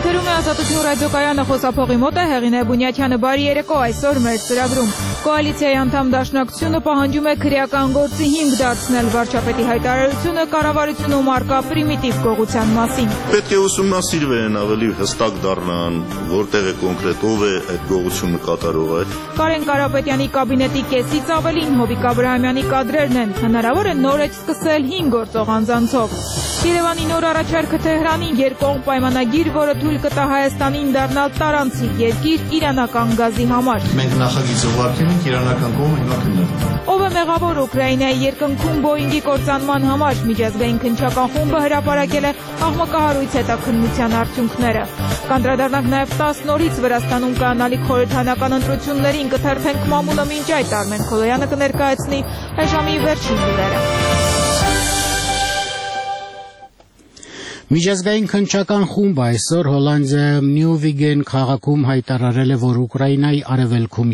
Եթերում է Ազատություն ռադիոկայանը, խոսափողի մոտ է Հեղինե Բունյաթյանը։ Բարի երեկո, այսօր մեր ծրագրում կոալիցիայի անդամ Դաշնակցությունը պահանջում է քրեական գործի հիմք դարձնել վարչապետի հայտարարությունը կառավարությունում առկա պրիմիտիվ գողության մասին։ Պետք է ուսումնասիրվեն, ավելի հստակ դառնան, որտեղ է կոնկրետ ով է այդ գողությունը կատարողը։ Կարեն Կարապետյանի կաբինետի կեսից ավելին Հովիկ Աբրահամյանի կադրերն են։ Հնարավոր է նոր էջ սկսել 5 գործող անձանցով։ Երևանի նոր առաջարկը Թեհրանին երկկողմ պայմանագիր, որը թույլ կտա Հայաստանին դառնալ տարանցիկ երկիր իրանական գազի համար։ Մենք նախագիծը ուղարկել ենք, իրանական կողմը հիմա քննարկում է։ Ով է մեղավոր Ուկրաինայի երկնքում Բոյինգի կործանման համար։ Միջազգային քննչական խումբը հրապարակել է աղմկահարույց հետաքննության արդյունքները։ Կանդրադառնանք նաև 10 նորից Վրաստանում կանալիք խորհրդանական ընտրություններին, կթերթենք մամուլը մինչ այդ Արմեն Քոլոյանը կներկայացնի այժմի վերջին լուրերը։ Միջազգային քննչական խումբը այսօր Հոլանդիայում Նյուվիգեն քաղաքում հայտարարել է, որ Ուկրաինայի արևելքում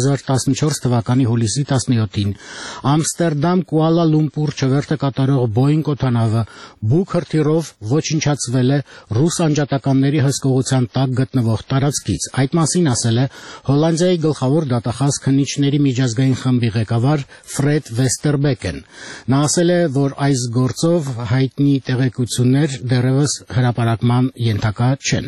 2014 թվականի հուլիսի 17-ին Ամստերդամ Կուալա Լումպուր չվերթը կատարող Boeing օդանավը բուկ հրթիռով ոչնչացվել է ռուս անջատականների հսկողության տակ գտնվող տարածքից։ Այդ մասին ասել է Հոլանդիայի գլխավոր դատախազ քննիչների միջազգային խմբի ղեկավար Ֆրեդ Վեստերբեկեն։ Նա ասել է, որ այս գործով հայտնի տեղեկություններ դեռևս հրապարակման ենթակա չեն։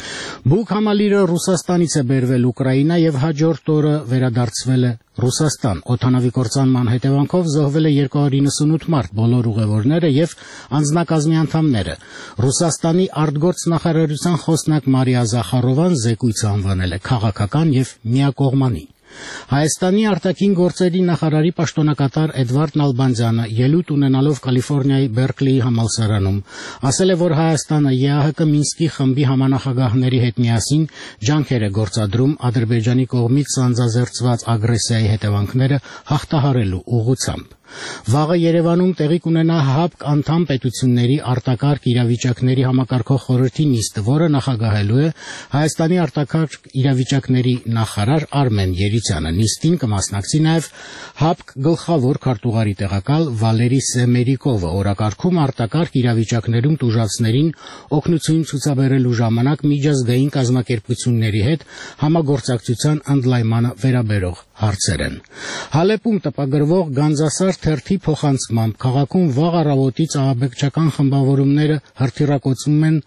Բուկ համալիրը Ռուսաստանից է բերվել Ուկրաինա եւ հաջորդ օրը վերադարձվել է Ռուսաստան։ Օդանավի կործանման հետևանքով զոհվել է 298 մարդ, բոլոր ուղևորները եւ անձնակազմի անդամները։ Ռուսաստանի արտգործ նախարարության խոսնակ Մարիա Զախարովան զեկույցը անվանել է քաղաքական եւ միակողմանի։ Հայաստանի արտաքին գործերի նախարարի պաշտոնակատար Էդվարդ Նալբանդյանը ելույթ ունենալով Կալիֆոռնիայի Բերկլիի համալսարանում ասել է, որ Հայաստանը ԵԱՀԿ Մինսկի խմբի համանախագահների հետ միասին ջանքեր է գործադրում Ադրբեջանի կողմից սանձազերծված ագրեսիայի հետևանքները հաղթահարելու ուղղությամբ։ Վաղը Երևանում տեղի կունենա ՀԱՊԿ անդամ պետությունների արտակարգ իրավիճակների համակարգող խորհրդի նիստը, որը նախագահելու է Հայաստանի արտակարգ իրավիճակների նախարար Արմեն Երիցյանը։ Նիստին կմասնակցի նաև ՀԱՊԿ գլխավոր քարտուղարի տեղակալ Վալերի Սեմերիկովը։ Օրակարգում արտակարգ իրավիճակներում տուժածներին օգնություն ցուցաբերելու ժամանակ միջազգային կազմակերպությունների հետ համագործակցության ընդլայնմանը վերաբերող հարցեր են։ Հալեպում տպագրվող Գանձասար թերթի փոխանցմամբ քաղաքում վաղ առավոտից ահաբեկչական խմբավորումները հրթիռակոծում են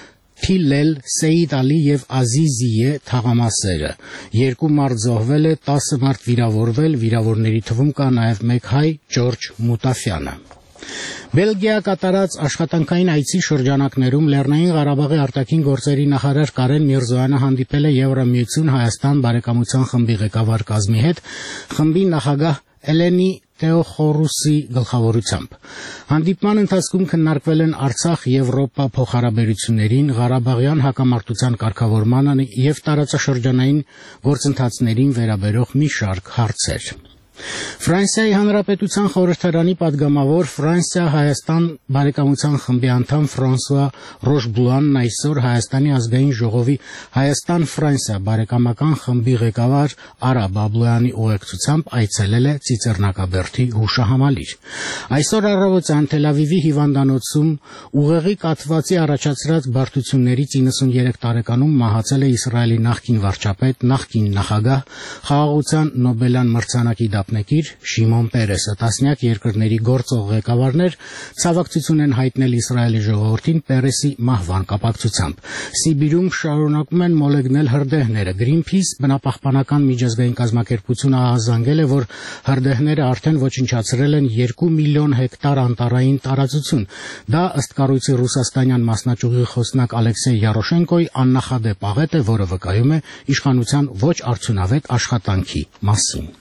Թիլել, Սեյիդ Ալի եւ Ազիզիե թաղամասերը։ 2 մարդ զոհվել է, 10 մարդ վիրավորվել, վիրավորների թվում կա նաեւ 1 հայ Ջորջ Մուտաֆյանը։ Բելգիա կատարած աշխատանքային այցի շրջանակներում Լեռնային Ղարաբաղի արտաքին գործերի նախարար Կարեն Միրզոյանը հանդիպել է Եվրամիություն Հայաստան բարեկամության խմբի ղեկավար կազմի հետ, խմբի նախագահ Էլենի Տեոխորուսի գլխավորությամբ։ Հանդիպման ընթացքում քննարկվել են Արցախ-Եվրոպա փոխհարաբերություններին, Ղարաբաղյան հակամարտության կարգավորմանը եւ տարածաշրջանային գործընթացներին վերաբերող մի շարք հարցեր։ Ֆրանսիայի Հանրապետության խորհրդարանի падգամավոր Ֆրանսիա-Հայաստան բարեկամության խմբի անդամ Ֆրանսուଆ Ռոշբլուանն այսօր Հայաստանի ազգային ժողովի Հայաստան-Ֆրանսիա բարեկամական խմբի ղեկավար Արա Բաբլոյանի ուղեկցությամբ այցելել է Ծիծեռնակաբերդի հուշահամալիր։ Այսօր առավոտյան Թել Ավիվի հիվանդանոցում ուղեղի կաթվածի առաջացրած բարդություններից 93 տարեկանում մահացել է Իսրայելի նախկին վարչապետ, նախկին նախագահ, խաղաղության Նոբելյան մրցանակի դափնեկիր Շիմոն Պերեսը։ Տասնյակ երկրների գործող ղեկավարներ ցավակցություն են հայտնել Իսրայելի ժողովրդին Պերեսի մահվան կապակցությամբ։ Սիբիրում շարունակում են մոլեգնել հրդեհները։ Greenpeace բնապահպանական միջազգային կազմակերպությունը ահազանգել է, որ հրդեհները արդեն ոչնչացրել են 2 միլիոն հեկտար անտառային տարածություն։ Դա ըստ կառույցի ռուսաստանյան մասնաճյուղի խոսնակ Ալեքսեյ Յարոշենկոյի աննախադեպ աղետ է, որը վկայում է իշխանության ոչ արդյունավետ աշխատանքի մասին։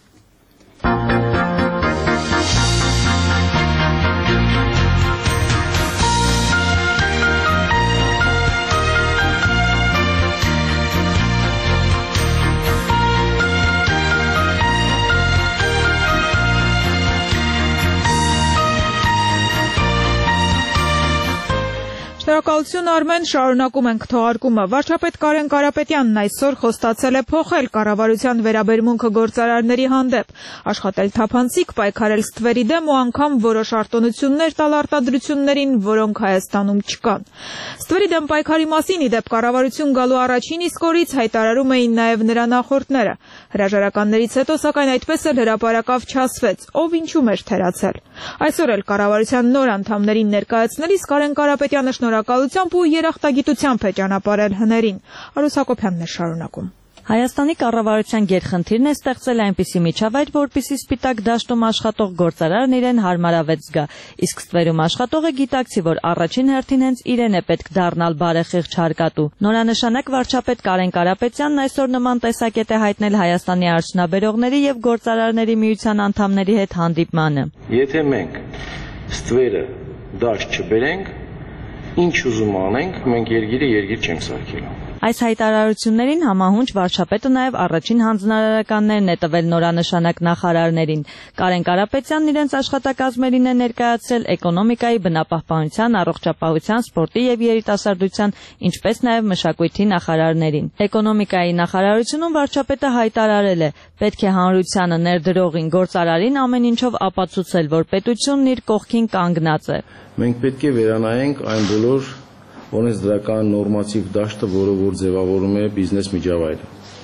Շնորհակալություն Շնորհակալություն Արմեն, շարունակում ենք թողարկումը։ Վարչապետ Կարեն Կարապետյանն այսօր խոստացել է փոխել կառավարության վերաբերմունքը գործարարների հանդեպ, աշխատել թափանցիկ, պայքարել ստվերի դեմ ու անգամ որոշ արտոնություններ տալ արտադրություններին, որոնք Հայաստանում չկան։ Ստվերի դեմ պայքարի մասին ի դեպ կառավարություն գալու առաջին իսկ օրից հայտարարում էին նաև նրա նախորդները։ Հրաժարականներից հետո սակայն այդպես էլ հրապարակավ չասվեց, ով ինչու էր թերացել։ Այսօր էլ կառավարության նոր անդամներին ներկայացնելիս Կարեն Կարապետյանը շնորհակալությամբ ու երախտագիտությամբ է ճանապարհել հներին։ Արուս Հակոբյանն է շարունակում։ Հայաստանի կառավարության գերխնդիրն է ստեղծել այնպիսի միջավայր, որպեսզի սպիտակ դաշտում աշխատող գործարարն իրեն հարմարավետ զգա, իսկ ստվերում աշխատողը գիտակցի, որ առաջին հերթին հենց իրեն է պետք դառնալ բարեխիղճ հարկատու։ Նորանշանակ վարչապետ Կարեն Կարապետյանն այսօր նման տեսակետ է հայտնել Հայաստանի արդյունաբերողների եւ գործարարների միության անդամների հետ հանդիպմանը։ Եթե մենք ստվերը դաշտ չբերենք, ինչ ուզում անենք, մենք երկիր չենք սարքելու։ Այս հայտարարություններին համահունչ վարչապետը նաև առաջին հանձնարարականներն է տվել նորանշանակ նախարարներին։ Կարեն Կարապետյանն իրենց աշխատակազմերին է ներկայացրել էկոնոմիկայի, բնապահպանության, առողջապահության, սպորտի եւ երիտասարդության, ինչպես նաև մշակույթի նախարարներին։ Էկոնոմիկայի նախարարությունում վարչապետը հայտարարել է. պետք է հանրությանը ներդրողին գործարարին ամեն ինչով ապացուցել, որ պետությունն իր կողքին կանգնած է։ Մենք պետք է վերանայենք այն բոլոր օրենսդրական նորմատիվ դաշտը, որը որ ձևավորում է բիզնես միջավայրը։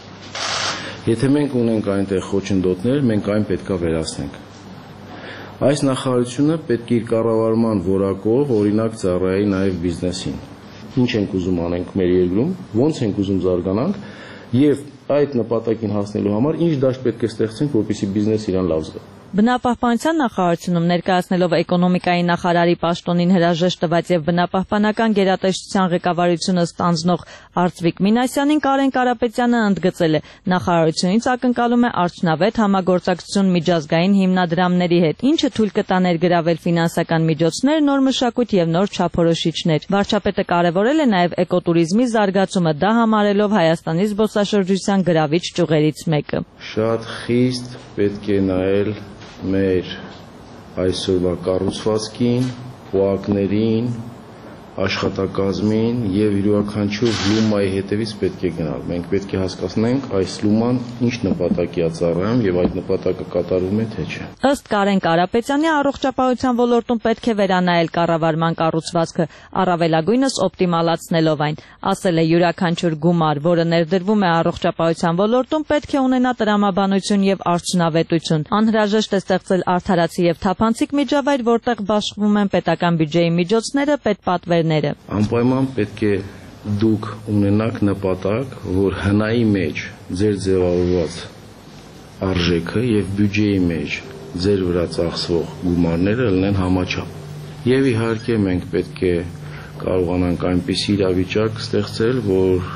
Եթե մենք ունենք այնտեղ խոչընդոտներ, մենք այն պետքա վերացնենք։ Այս նախարարությունը պետք է իր կառավարման որակով օրինակ ծառայի նաև բիզնեսին։ Ինչ ենք ուզում անենք մեր երկրում, ոնց ենք ուզում զարգանանք եւ այդ նպատակին հասնելու համար ինչ դաշտ պետք է ստեղծենք, որպեսզի բիզնեսը իրան լավ զգա։ Բնապահպանության նախարարությունում ներկայացնելով էկոնոմիկայի նախարարի պաշտոնին հրաժեշտ տված եւ բնապահպանական գերատեսչության ղեկավարությունը ստանձնող Արծվիկ Մինասյանին Կարեն Կարապետյանը ընդգծել է. նախարարությունից ակնկալում է արդյունավետ համագործակցություն միջազգային հիմնադրամների հետ, ինչը թույլ կտա ներգրավել ֆինանսական միջոցներ, նոր մշակույթ եւ նոր չափորոշիչներ։ Վարչապետը կարևորել է նաեւ էկոտուրիզմի զարգացումը, դա համարելով Հայաստանի զբոսաշրջության գրավիչ ճյուղերից մեկը։ Շատ խիստ պետք է նայել մեր այսօրվա կառուցվածքին, պոակներին, աշխատակազմին եւ յուրաքանչյուր լումայի հետևից պետք է գնալ։ Մենք պետք է հասկանանք այս լուման ինչ նպատակի է ծառայում եւ այդ նպատակը կատարվում է թե չէ։ Ըստ Կարեն Կարապետյանի առողջապահության ոլորտում պետք է վերանայել կառավարման կառուցվածքը, առավելագույնս օպտիմալացնելով այն։ Ասել է յուրաքանչյուր գումար, որը ներդրվում է առողջապահության ոլորտում, պետք է ունենա տրամաբանություն եւ արդյունավետություն։ Անհրաժեշտ է ստեղծել արդարացի եւ թափանցիկ միջավայր, որտեղ բաշխվում են պետական բյուջեի միջոցները, պետպատվեր Անպայման պետք է դուք ունենաք նպատակ, որ հնայի մեջ ձեր ձևավորված արժեքը եւ բյուջեի մեջ ձեր վրա ծախսվող գումարները լինեն համաչափ։ Եվ իհարկե մենք պետք է կարողանանք այնպիսի իրավիճակ ստեղծել, որ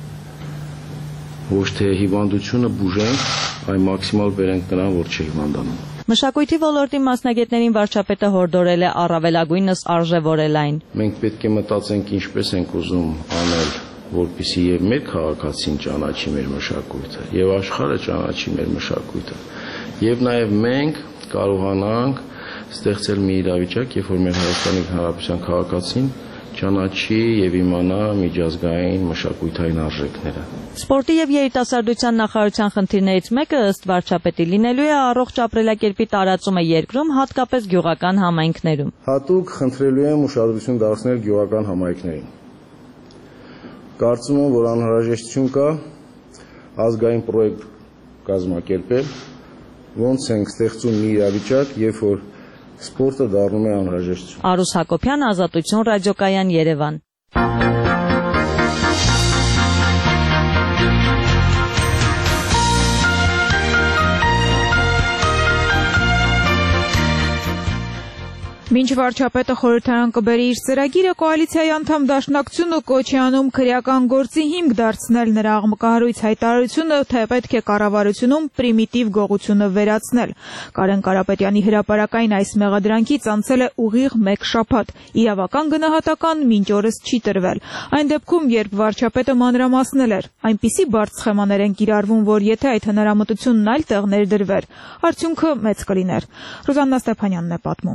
ոչ թե հիվանդությունը բուժենք, այլ մաքսիմալ բերենք նրան, որ չհիվանդանան։ Մշակույթի ոլորտի մասնագետներին վարչապետը հորդորել է առավելագույնս արժևորել այն։ Մենք պետք է մտածենք ինչպես ենք ուզում անել, որպեսզի եւ մեր քաղաքացին ճանաչի մեր մշակույթը, եւ աշխարհը ճանաչի մեր մշակույթը, եւ նաեւ մենք կարողանանք ստեղծել մի իրավիճակ, երբ որ մեր Հայաստանի Հանրապետության քաղաքացին ճանաչի եւ իմանա միջազգային մշակութային արժեքները։ Սպորտի եւ երիտասարդության նախարարության խնդիրներից մեկը ըստ վարչապետի լինելու է առողջ ապրելակերպի տարածումը երկրում, հատկապես գյուղական համայնքներում։ Հատուկ խնդրելու եմ ուշադրություն դարձնել գյուղական համայնքներին։ Կարծում եմ, որ անհրաժեշտություն կա ազգային պրոյեկտ կազմակերպել, ոնց ենք ստեղծում մի իրավիճակ, երբ որ Սպորտը դառնում է անհրաժեշտություն։ Արուս Հակոբյան, Ազատություն ռադիոկայան, Երևան։ Մինչ վարչապետը խորհրդարան կբերի իր ծրագիրը, կոալիցիայի անդամ Դաշնակցությունը կոչ է անում քրեական գործի հիմք դարձնել նրա աղմկահարույց հայտարարությունը, թե պետք է կառավարությունում պրիմիտիվ գողությունը վերացնել։ Կարեն Կարապետյանի հրապարակային այս մեղադրանքից անցել է ուղիղ 1 շաբաթ, իրավական գնահատական մինչ օրս չի տրվել։ Այն դեպքում, երբ վարչապետը մանրամասնել էր, այնպիսի բարդ սխեմաներ են կիրառվում, որ եթե այդ հնարամտությունն այլ տեղ ներդրվեր, արդյունքը մեծ կլիներ։ Ռոզաննա Ստեփանյանն է պատմում։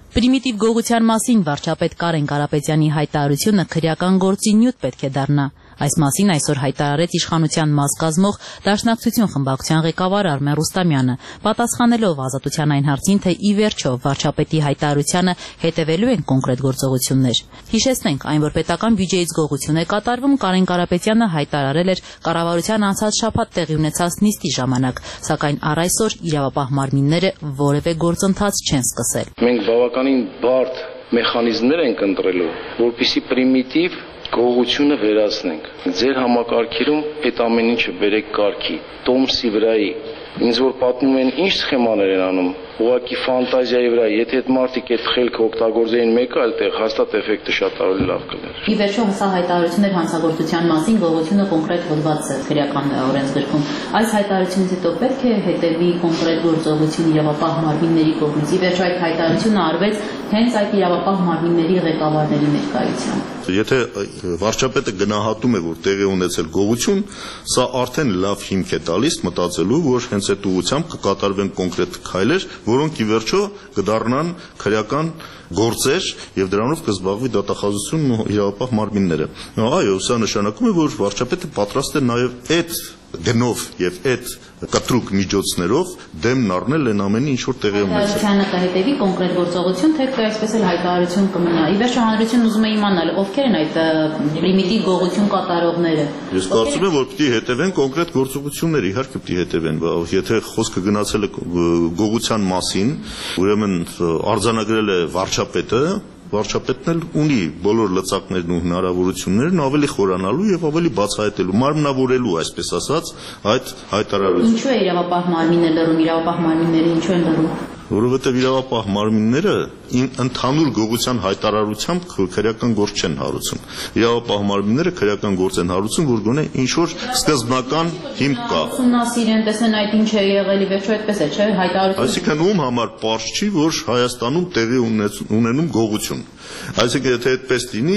Պրիմիտիվ գողության մասին վարչապետ Կարեն Կարապետյանի հայտարարությունը քրեական գործի նյութ պետք է դառնա։ Այս մասին այսօր հայտարարեց իշխանության մաս կազմող Դաշնակցություն խմբակցության ղեկավար Արմեն Ռուստամյանը, պատասխանելով Ազատության այն հարցին, թե ի վերջո վարչապետի հայտարարությանը հետևելու են կոնկրետ գործողություններ։ Հիշեցնենք, այն որ պետական բյուջեից գողություն է կատարվում, Կարեն Կարապետյանը հայտարարել էր կառավարության անցած շաբաթ տեղի ունեցած նիստի ժամանակ, սակայն առ այսօր իրավապահ մարմինները որևէ գործընթաց չեն սկսել։ Մենք բավականին բարդ մեխանիզմներ ենք ընտրելու, որպեսզի պրիմիտիվ գողությունը վերացնենք։ Ձեր համակարգերում այդ ամեն ինչը բերեք կարգի, տոմսի վրայի։ Ինձ որ պատմում են ինչ սխեմաներ են անում, ուղղակի ֆանտազիայի վրա, եթե այդ մարդիկ այդ խելքը օգտագործեին մեկ այլ տեղ, հաստատ էֆեկտը շատ ավելի լավ կլիներ։ Ի վերջո սա հայտարարություններ հանցագործության մասին գողությունը կոնկրետ հոդված է քրեական օրենսգրքում։ Այս հայտարարությունից հետո պետք է հետևի կոնկրետ գործողություն իրավապահ մարմինների կողմից։ Ի վերջո այդ հայտարարությունը արվեց հենց այդ իրավապահ մարմինների ղեկավարների ներկայությամբ։ Եթե վարչապետը գնահատում է, որ տեղի ունեցել գողություն, սա արդեն լավ հիմք է տալիս մտածելու, որ հենց այդ ուղղությամբ կկատարվեն կոնկրետ քայլեր, որոնք ի վերջո կդառնան քրեական գործեր եւ դրանով կզբաղվի դատախազությունն ու իրավապահ մարմինները։ Այո, սա նշանակում է, որ վարչապետը պատրաստ է նաեւ այդ գնով եւ այդ կտրուկ միջոցներով դեմն առնել այն ամենի, ինչ որ տեղի ունեցել։ Հայտարարությանը կհետևի կոնկրետ գործողություն, թե այսպես էլ հայտարարություն կմնա։ Ի վերջո հանրությունն ուզում է իմանալ, ովքեր են այդ պրիմիտիվ գողություն կատարողները։ Ես կարծում եմ, որ պիտի հետևեն կոնկրետ գործողություններ, իհարկե պիտի հետևեն, եթե խոսքը գնացել է գողության մասին, ուրեմն արձանագրել է վարչապետը, վարչապետն էլ ունի բոլոր լծակներն ու հնարավորություններն ավելի խորանալու եւ ավելի բացահայտելու, մարմնավորելու, այսպես ասած, այդ հայտարարությունը։ Ինչու է իրավապահ մարմինը լռում, իրավապահ մարմինները ինչու են լռում։ Որովհետև իրավապահ մարմինները ընդհանուր գողության հայտարարությամբ քրեական գործ չեն հարուցում։ Իրավապահ մարմինները քրեական գործ են հարուցում, որ գոնե ինչ որ սկզբնական հիմք կա։ Ուսումնասիրեն, տեսնեն այդ ինչ է եղել, ի վերջո այդպես է, չէ՞, հայտարարություն։ Այսինքն ում համար պարզ չի, որ Հայաստանում տեղի ունենում գողություն։ Այսինքն եթե այդպես լինի,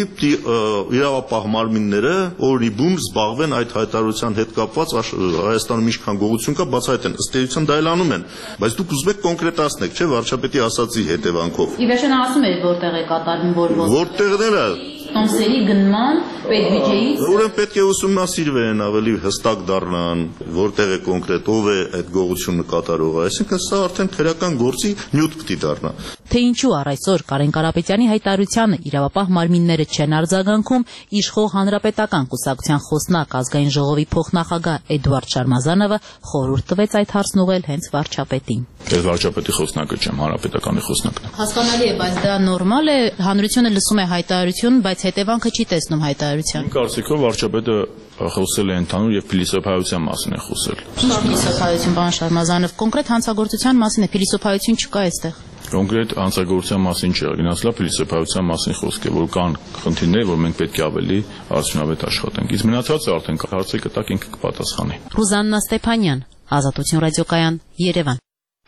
իրավապահ մարմինները օրիբում զբաղվեն այդ հայտարարության հետ կապված Հայաստանում ինչքան գողություն կա, բացահայտեն, ըստ էության դա էլ անում են, բայց դուք ուզում եք կոնկրետացնեք, չէ՞, վարչապետի ասածի հետևանքով։ Ի վերջո նա ասում է որտեղ է կատարվում, որտեղները տոմսերի գնման պետբյուջեից։ Ուրեմն պետք է ուսումնասիրվեն, ավելի հստակ դառնան, որտեղ է կոնկրետ ով է այդ գողությունը կատարողը, այսինքն սա արդեն քրեական գործի նյութ պիտի դառնա։ Թե ինչու առ այսօր Կարեն Կարապետյանի հայտարարությանը իրավապահ մարմինները չեն արձագանքում, իշխող հանրապետական կուսակցության խոսնակ ազգային ժողովի փոխնախագահ Էդուարդ Շարմազանովը խորհուրդ տվեց այդ հարցն ուղղել հենց վարչապետին։ Ես վարչապետի խոսնակը չեմ, հանրապետականի խոսնակն եմ։ Հասկանալի է, բայց դա նորմալ է, հանրությունը լսում է հայտարարություն, բայց հետևանքը չի տեսնում հայտարարության։ Իմ կարծիքով վարչապետը խոսել է ընդհանուր եւ փիլիսոփայության մասին է խոսել։ Ինչ փիլիսոփայություն, պարոն Շարմազանով, կոնկրետ հանցագործության մասին է, փիլիսոփայություն չկա այստեղ։ Կոնկրետ հանցագործության մասին չի, գնաց լա փիլիսոփայության մասին խոսք է, որ կան խնդիրներ, որ մենք պետք է ավելի արդյունավետ աշխատենք։ Իսկ մնացածը արդեն հարցի կտակ ինքը կպատասխանի։ Ռուզաննա Ստեփանյան, Ազատություն ռադիոկայան, Երևան։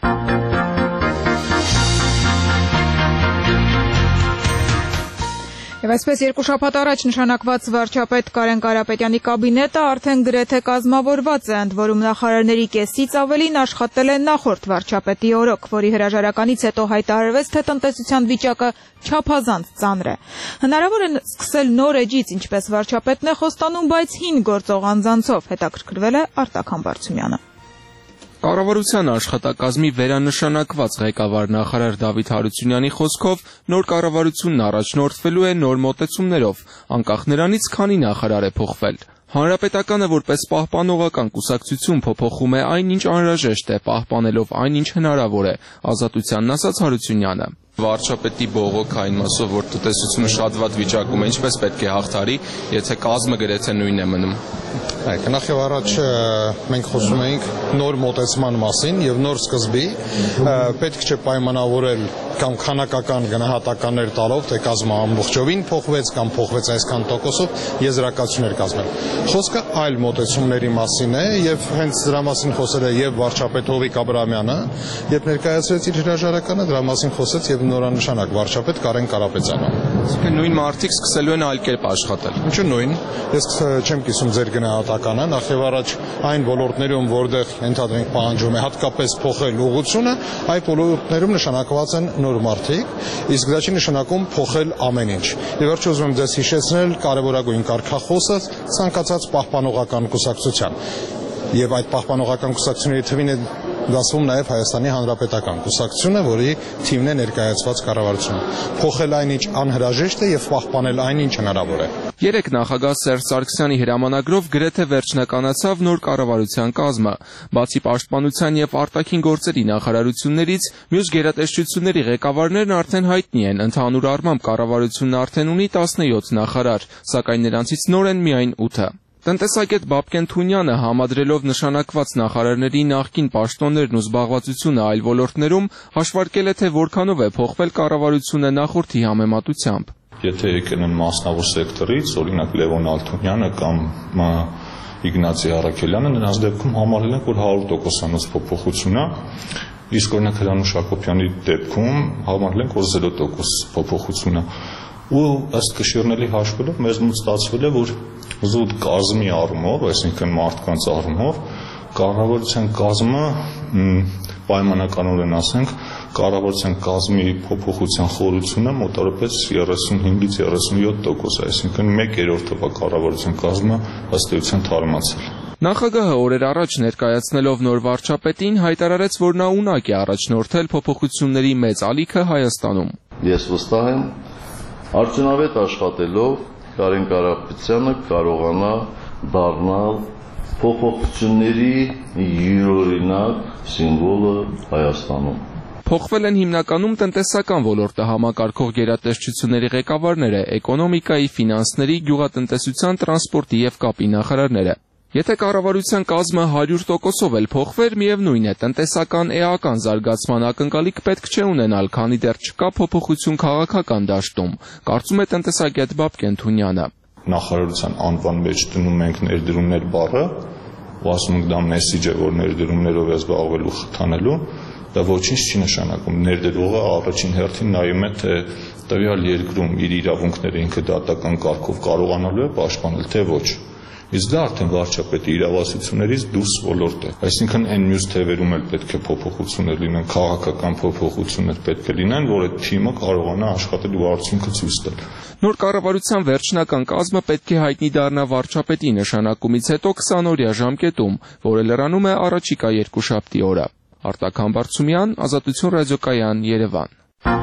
Եվ այսպես երկու շաբաթ առաջ նշանակված վարչապետ Կարեն Կարապետյանի կաբինետը արդեն գրեթե կազմավորված է, ընդ որում նախարարների կեսից ավելին աշխատել է նախորդ վարչապետի օրոք, որի հրաժարականից հետո հայտարարվեց, թե տնտեսության վիճակը չափազանց ծանր է։ Հնարավոր է սկսել նոր էջից, ինչպես վարչապետն է խոստանում, բայց հին գործող անձանցով, հետաքրքրվել է Արտակ Համբարձումյանը։ Կառավարության աշխատակազմի վերանշանակված ղեկավար նախարար Դավիթ Հարությունյանի խոսքով նոր կառավարությունն առաջնորդվելու է նոր մոտեցումներով, անկախ նրանից քանի նախարար է փոխվել։ Հանրապետականը որպես պահպանողական կուսակցություն փոփոխում է այն, ինչ անհրաժեշտ է, պահպանելով այն, ինչ հնարավոր է, Ազատությանն ասաց Հարությունյանը։ Վարչապետի բողոքային մասով, որ տնտեսությունը շատ վատ վիճակում է, ինչպես պետք է հաղթարի, եթե կազմը գրեթե նույնն է մնում։ Նախ եւ առաջ մենք խոսում էինք նոր մոտեցման մասին եւ նոր սկզբի, պետք չէ պայմանավորել կամ քանակական գնահատականներ տալով, թե կազմը ամբողջովին փոխվեց կամ փոխվեց այսքան տոկոսով, եզրակացություններ կազմել։ Խոսքը այլ մոտեցումների մասին է եւ հենց դրա մասին խոսել է եւ վարչապետ Հովիկ Աբրահամյանը, երբ ներկայացրեց իր հրաժարականը, դրա մասին խոսեց եւ նորանշանակ վարչապետ Կարեն Կարապետյանը։ Իսկ նույն մարդիկ սկսելու են այլ կերպ աշխատել։ Ինչու նույն։ Ես չեմ կիսում ձեր գնահատականը, նախ եւ առաջ այն ոլորտներում, որտեղ ընդհանրենք պահանջում է հատկապես փոխել ուղղությունը, այդ ոլորտներում նշանակված են նոր մարդիկ, իսկ դա չի նշանակում փոխել ամեն ինչ։ Եվ վերջում ուզում եմ ձեզ հիշեցնել կարևորագույն կարգախոսը ցանկացած պահպանողական կուսակցության։ Եվ այդ պահպանողական կուսակցությունների թվին է դասվում նաև Հայաստանի Հանրապետական կուսակցությունը, որի թիմն է ներկայացված կառավարությունը։ Փոխել այնինչ անհրաժեշտ է եւ պահպանել այնինչ հնարավոր է։ Երեք նախագահ Սերժ Սարգսյանի հրամանագրով գրեթե վերջնականացավ նոր կառավարության կազմը։ Բացի պաշտպանության եւ արտաքին գործերի նախարարություններից, մյուս գերատեսչությունների ղեկավարներն արդեն հայտնի են։ Ընդհանուր առմամբ կառավարությունն արդեն ունի 17 նախարար, սակայն նրանցից նոր են միայն 8-ը։ Տնտեսագետ Բաբկեն Թունյանը համադրելով նշանակված նախարարների նախկին պաշտոններն ու զբաղվածությունը այլ ոլորտներում հաշվարկել է, թե որքանով է փոխվել կառավարությունը նախորդի համեմատությամբ։ Եթե եկել են մասնավոր սեկտորից, օրինակ Լևոն Ալթունյանը կամ Իգնացի Առաքելյանը, նրանց դեպքում համարել են, որ 100%-անոց փոփոխություն է, իսկ օրինակ Հրանուշ Հակոբյանի դեպքում համարել են, որ 0% փոփոխություն է։ Ու ըստ կշիռների հաշվելով մեզ մոտ ստացվել է, որ զուտ կազմի առումով, այսինքն մարդկանց առումով, կառավարության կազմը պայմանականորեն ասենք, կառավարության կազմի փոփոխության խորությունը մոտավորապես 35-ից 37%, այսինքն 1/3-ով է կառավարության կազմը ըստ էության թարմացել։ Նախագահը օրեր առաջ ներկայացնելով նոր վարչապետին հայտարարեց, որ նա ունակ է առաջնորդել փոփոխությունների մեծ ալիքը Հայաստանում։ Ես վստահ եմ, արդյունավետ աշխատելով Կարեն Կարապետյանը կարողանա դառնալ փոփոխությունների յուրօրինակ սիմվոլը Հայաստանում։ Փոխվել են հիմնականում տնտեսական ոլորտը համակարգող գերատեսչությունների ղեկավարները, էկոնոմիկայի, ֆինանսների, գյուղատնտեսության, տրանսպորտի եւ կապի նախարարները։ Եթե կառավարության կազմը 100%-ով էլ փոխվեր, միևնույն է, տնտեսական էական զարգացման ակնկալիք պետք չէ ունենալ, քանի դեռ չկա փոփոխություն քաղաքական դաշտում, կարծում է տնտեսագետ Բաբկեն Թունյանը։ Նախարարության անվան մեջ դնում ենք ներդրումներ բառը, ու ասում ենք դա մեսիջ է, որ ներդրումներով է զբաղվելու խթանելու, դա ոչինչ չի նշանակում։ Ներդրողը առաջին հերթին նայում է, թե տվյալ երկրում իր իրավունքները ինքը դատական կարգով կարողանալու է պաշտպանել, թե ոչ։ Իսկ դա արդեն վարչապետի իրավասություններից դուրս ոլորտ է։ Այսինքն այն մյուս թևերում էլ պետք է փոփոխություններ լինեն, քաղաքական փոփոխություններ պետք է լինեն, որ այդ թիմը կարողանա աշխատել ու արդյունքը ցույց տալ։ Նոր կառավարության վերջնական կազմը պետք է հայտնի դառնա վարչապետի նշանակումից հետո 20-օրյա ժամկետում, որը լրանում է առաջիկա երկուշաբթի օրը։ Արտակ Համբարձումյան, Ազատություն ռադիոկայան, Երևան։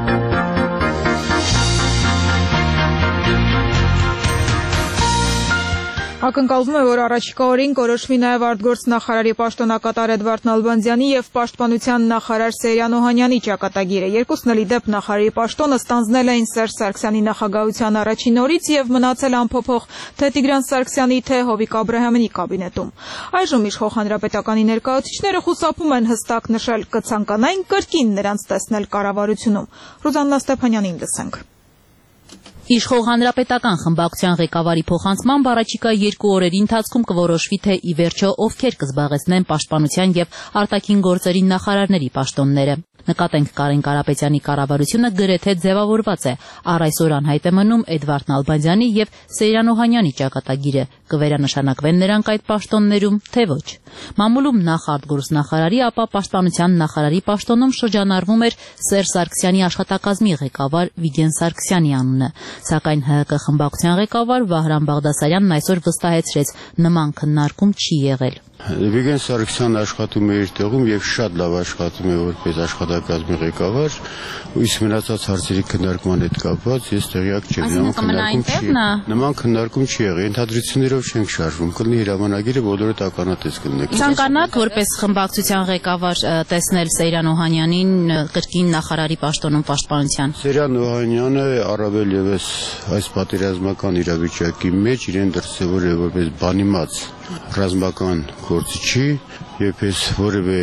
Ակնկալվում է, որ առաջիկա օրին կորոշվի նաև արտգործնախարարի պաշտոնակատար Էդվարդ Նալբանդյանի եւ պաշտպանության նախարար Սեյրան Օհանյանի ճակատագիրը։ Երկուսն էլ ի դեպ նախարարի պաշտոնը ստանձնել էին Սերժ Սարգսյանի նախագահության առաջին օրից եւ մնացել անփոփոխ թե Տիգրան Սարգսյանի, թե Հովիկ Աբրահամյանի կաբինետում։ Այժմ իշխող հանրապետականի ներկայացուցիչները խուսափում են հստակ նշել, կցանկանային կրկին նրանց տեսնել կառավարությունում։ Ռուզաննա Ստեփանյանին լսենք։ Իշխող հանրապետական խմբակցության ղեկավարի փոխանցմամբ առաջիկա 2 օրերի ընթացքում կորոշվի, թե ի վերջո ովքեր կզբաղեցնեն պաշտպանության եւ արտաքին գործերի նախարարների պաշտոնները։ Նկատենք Կարեն Կարապետյանի կառավարությունը գրեթե ձևավորված է։ Առ այսօր անհայտ է մնում Էդվարդ Նալբանդյանի եւ Սեյրան Օհանյանի ճակատագիրը։ Կվերանշանակվեն նրանք այդ պաշտոններում, թե ոչ։ Մամուլում նախ արտգործնախարարի, ապա պաշտպանության նախարարի պաշտոնում շրջանառվում էր Սերժ Սարգսյանի աշխատակազմի ղեկավար Վիգեն Սարգսյանի անունը։ Սակայն ՀՀԿ խմբակցության ղեկավար Վահրամ Բաղդասարյանն այսօր վստահեցրեց, նման քննարկում չի եղել։ Վիգեն Սարգսյանն աշխատում է իր տեղում եւ շատ լավ աշխատում է որպես աշխատակազմի ղեկավար, իսկ մնացած հարցերի քննարկման հետ կապված ես տեղյակ չեմ։ Նման քննարկում չի եղել, ընդհանրություններով չենք շարժվում, կլինի հրամանագիրը բոլորը տականատես կլինեք։ Ցանկանաք որպես խմբակցության ղեկավար տեսնել Սեյրան Օհանյանին կրկին նախարարի պաշտոնում պաշտպանության։ Սեյրան Օհանյանը առավել եւս այս պատերազմական իրավիճակի մեջ իրեն դրսևորել է որպես բանիմաց ռազմական գործիչի, երբես որևէ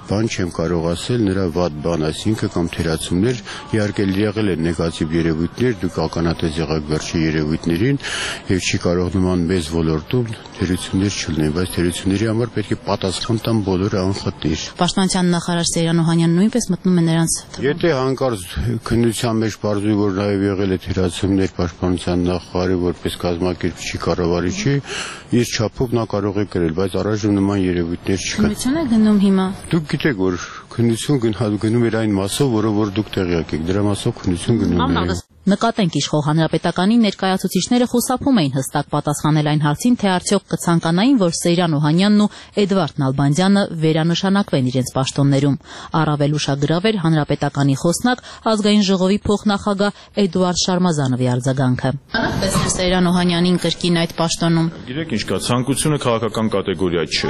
բան չեմ կարող ասել նրա վատ բան, այսինքն կամ թերացումներ, իհարկե եղել են նեգատիվ երևույթներ, դուք ականատես եղաք վերջի երևույթներին եւ չի կարող նման մեծ ոլորտում թերություններ չլինեն, բայց թերությունների համար պետք է պատասխան տան բոլոր անխտիր։ Պաշտպանության նախարար Սեյրան Օհանյանն նույնպես մտնում է նրանց թվում։ Եթե հանկարծ քննության մեջ բարձրի որ նաեւ եղել է թերացումներ պաշտպանության նախարարի որպես կազմակերպչի կառավարիչի, իր չափով նա կարող է կրել, բայց առայժմ նման երևույթներ չկան։ Քննություն է գնում հիմա։ Դուք գիտեք որ քննություն գնում էր այն մասով, որը դուք տեղյակ եք, դրա մասով քննություն գնում է։ Նկատենք իշխող հանրապետականի ներկայացուցիչները խուսափում էին հստակ պատասխանել այն հարցին, թե արդյոք կցանկանային, որ Սեյրան Օհանյանն ու Էդվարդ Նալբանդյանը վերանշանակվեն իրենց պաշտոններում։ Առավել ուշագրավ էր հանրապետականի խոսնակ ազգային ժողովի փոխնախագահ Էդուարդ Շարմազանովի արձագանքը։ Տեսնել Սեյրան Օհանյանին կրկին այդ պաշտոնում։ Գիտեք ինչ կա, ցանկությունը քաղաքական կատեգորիա չէ։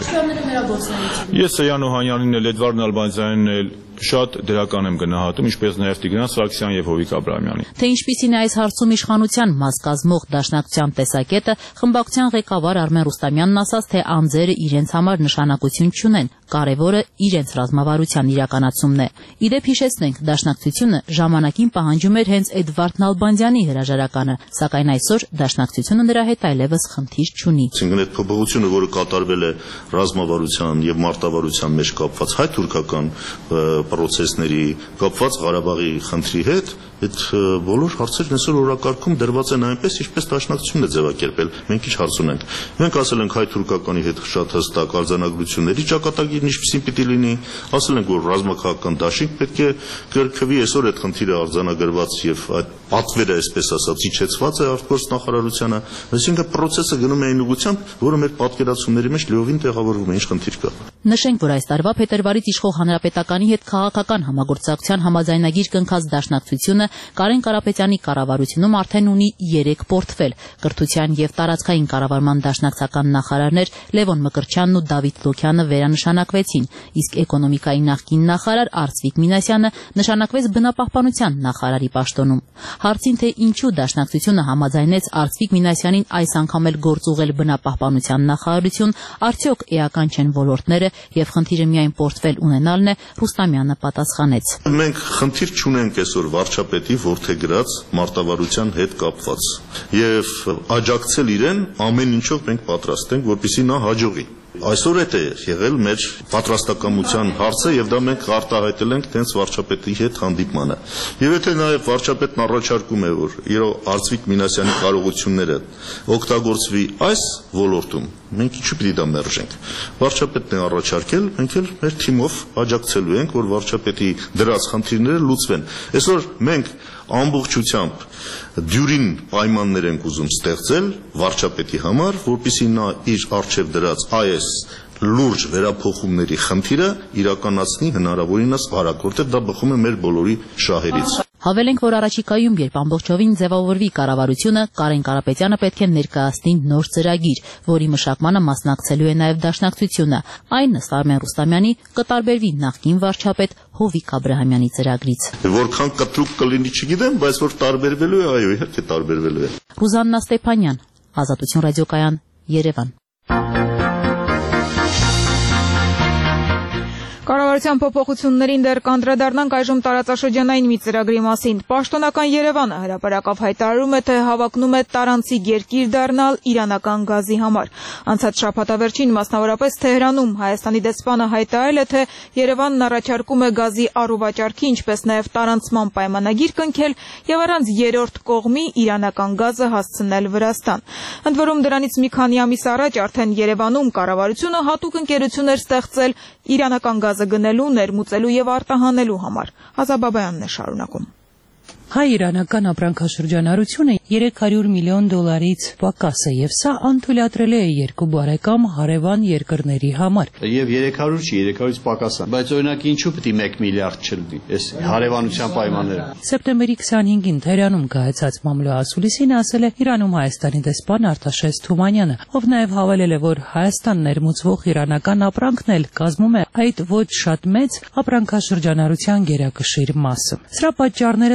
Ես Սեյրան Օհանյանին էլ Էդվարդ Նալբանդյանին էլ շատ դրական եմ գնահատում, ինչպես նաև Տիգրան Սարգսյան եւ Հովիկ Աբրահամյանին։ Թե ինչպիսին է այս հարցում իշխանության մաս կազմող դաշնակցության տեսակետը, խմբակցության ղեկավար Արմեն Ռուստամյանն ասաց, թե անձերը իրենց համար նշանակություն չունեն, կարևորը իրենց ռազմավարության իրականացումն է։ Իդեպ հիշեցնենք, դաշնակցությունը ժամանակին պահանջում էր հենց Էդվարդ Նալբանդյանի հրաժարականը, սակայն այսօր դաշնակցությունը նրա հետ այլևս խնդիր չունի։ Այսինքն այդ փոփոխությունը, որը կատարվել է ռազմավարության եւ մարտավարության մեջ կապված հայ-թուրքական պրոցեսների կապված Ղարաբաղի խնդրի հետ, այդ բոլոր հարցերն այսօր օրակարգում դրված են այնպես, ինչպես դաշնակցությունն է ձևակերպել։ Մենք ինչ հարց ունենք։ Մենք ասել ենք հայ-թուրքականի հետ շատ հստակ արձանագրությունների ճակատագիրն ինչպեսին պիտի լինի, ասել ենք, որ ռազմաքաղաքական դաշինք պետք է կրկվի, այսօր այդ խնդիրը արձանագրված եւ այդ պատվերը, այսպես ասած, իջեցված է արտգործ նախարարությանը, այսինքն process-ը գնում է այն ուղղությամբ, որը մեր պատկերացումների մեջ լիովին տեղավորվում է, ինչ խնդիր կա։ Նշենք, որ այս տարվա փետրվարից իշխող հանրապետականի հետ քաղաքական համագործակցության համաձայնագիր կնքած դաշնակցությունը Կարեն Կարապետյանի կառավարությունում արդեն ունի 3 պորտֆել։ Կրթության եւ տարածքային կառավարման դաշնակցական նախարարներ Լևոն Մկրտչյանն ու Դավիթ Լոքյանը վերանշանակվեցին, իսկ էկոնոմիկայի նախկին նախարար Արծվիկ Մինասյանը նշանակվեց բնապահպանության նախարարի պաշտոնում։ Հարցին թե ինչու դաշնակցությունը համաձայնեց Արծվիկ Մինասյանին այս անգամ էլ գործ ուղղել բնապահպանության նախարարություն, արդյոք էական չեն ոլորտները եւ խնդիրը միայն պորտֆել ունենալն է, Ռուստամյանը պատասխանեց։ Մենք խնդիր չունենք այսօր վարչապետի որդեգրած մարտավարության հետ կապված եւ աջակցել իրեն ամեն ինչով մենք պատրաստ ենք, որպեսզի նա հաջողի։ Այսօր է եղել մեր պատրաստակամության հարցը եւ դա մենք արտահայտել ենք տենց վարչապետի հետ հանդիպմանը։ Եվ եթե նաեւ վարչապետն առաջարկում է, որ իր Արծվիկ Մինասյանի կարողությունները օգտագործվի այս ոլորտում, մենք ինչու պիտի դա մերժենք։ Վարչապետն է առաջարկել, մենք էլ մեր թիմով աջակցելու ենք, որ վարչապետի դրած խնդիրները լուծվեն։ Այսօր մենք ամբողջությամբ դյուրին պայմաններ ենք ուզում ստեղծել վարչապետի համար, որպեսզի նա իր արժև դրած այս լուրջ վերափոխումների խնդիրը իրականացնի հնարավորինս արագ, որտեղ դա բխում է մեր բոլորի շահերից։ Հավելենք, որ առաջիկայում, երբ ամբողջովին ձևավորվի կառավարությունը, Կարեն Կարապետյանը պետք է ներկայացնի նոր ծրագիր, որի մշակմանը մասնակցելու է նաև դաշնակցությունը։ Այն, ըստ Արմեն Ռուստամյանի, կտարբերվի նախկին վարչապետ Հովիկ Աբրահամյանի ծրագրից։ Որքան կտրուկ կլինի չգիտեմ, բայց որ տարբերվելու է, այո, իհարկե տարբերվելու է։ Ռուզաննա Ստեփանյան, Ազատություն ռադիոկայան, Երևան։ Կառավարության փոփոխություններին դեռ կանդրադառնանք այժմ տարածաշրջանային մի ծրագրի մասին։ Պաշտոնական Երևանը հրապարակավ հայտարարում է, թե հավակնում է տարանցիկ երկիր դառնալ իրանական գազի համար։ Անցած շաբաթավերջին մասնավորապես Թեհրանում Հայաստանի դեսպանը հայտարարել է, թե Երևանն առաջարկում է գազի առուվաճառքի, ինչպես նաև տարանցման պայմանագիր կնքել եւ առանց երրորդ կողմի իրանական գազը հասցնել Վրաստան։ Ընդ որում դրանից մի քանի ամիս առաջ արդեն Երևանում կառավարությունը հատուկ ընկերություն էր ստեղծել իրանական գազը գնելու, ներմուծելու եւ արտահանելու համար։ Ազաբաբայանն է շարունակում։ Հայ-իրանական ապրանքաշրջանառությունը 300 միլիոն դոլարից պակաս է եւ սա անթույլատրել է երկու բարեկամ հարևան երկրների համար։ Եվ 300 չի, 300-ից պակաս է, բայց օրինակ ինչու պետք է 1 միլիարդ չլինի, այս հարևանության պայմանները։ Սեպտեմբերի 25-ին Թեհրանում կայացած մամլո ասուլիսին ասել է Իրանում Հայաստանի դեսպան Արտաշես Թումանյանը, ով նաեւ հավելել է, որ Հայաստան ներմուծվող իրանական ապրանքն էլ կազմում է այդ ոչ շատ մեծ ապրանքաշրջանառության գերակշիռ մասը։ Սրա պատճառները դեսպան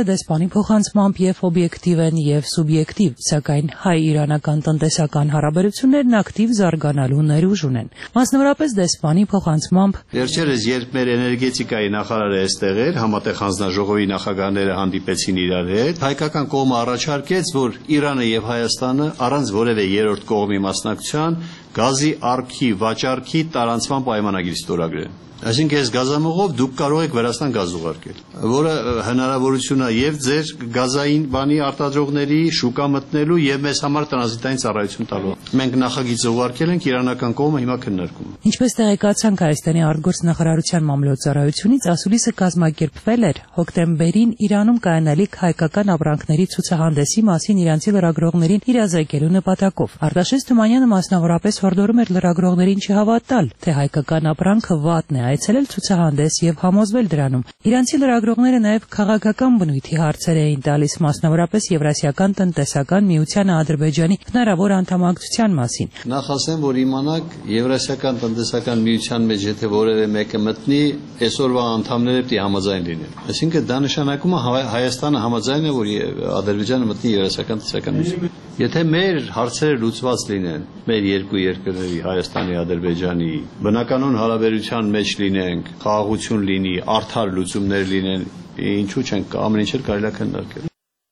դեսպանի փոխանցմամբ եւ օբյեկտիվ են եւ սուբյեկտիվ, սակայն հայ-իրանական տնտեսական հարաբերություններն ակտիվ զարգանալու ներուժ ունեն։ Մասնավորապես դեսպանի փոխանցմամբ վերջերս երբ մեր էներգետիկայի նախարարը այստեղ էր, համատեղ հանձնաժողովի նախագահները հանդիպեցին իրար հետ, հայկական կողմը առաջարկեց, որ Իրանը եւ Հայաստանը առանց որևէ երրորդ կողմի մասնակցության գազի առքի վաճառքի տարանցման պայմանագիր ստորագրեն։ Այսինքն այս գազամուղով դուք կարող եք Վրաստան գազ ուղարկել, որը հնարավորություն է եւ ձեր գազային բանի արտադրողների շուկա մտնելու եւ մեզ համար տրանզիտային ծառայություն տալու։ Մենք նախագիծ ուղարկել ենք, իրանական կողմը հիմա քննարկում է։ Ինչպես տեղեկացանք Հայաստանի արտգործնախարարության մամլոյցարայությունից, ասուլիսը կազմակերպվել էր հոկտեմբերին Իրանում կայանալիք հայկական ապրանքների ցուցահանդեսի մասին իրանցի լրագրողներին իրազեկելու նպատակով։ Արտաշես Թումանյանը մասնավորապես հորդորում էր լրագրողներին չհավատալ, թե հայկական ապրանքը վատն է այցելել ցուցահանդես եւ համոզվել դրանում։ Իրանցի լրագրողները նաեւ քաղաքական բնույթի հարցեր էին տալիս, մասնավորապես Եվրասիական տնտեսական միության Ադրբեջանի հնարավոր անդամակցության մասին։ Նախ ասեմ, որ իմանաք Եվրասիական տնտեսական միության մեջ եթե որևէ մեկը մտնի, այսօրվա անդամները պետք է համաձայն լինեն։ Այսինքն դա նշանակում է Հայաստանը համաձայն է, որ Ադրբեջանը մտնի Եվրասիական տնտեսական միություն։ Եթե մեր հարցերը լուծված լինեն, մեր երկու երկրների Հայաստանի, Ադրբեջանի բնականon հարաբերության մեջ լինենք, խաղաղություն լինի, արդար լուծումներ լինեն, ինչու՞ չենք ամեն ինչ կարելի է քննարկել։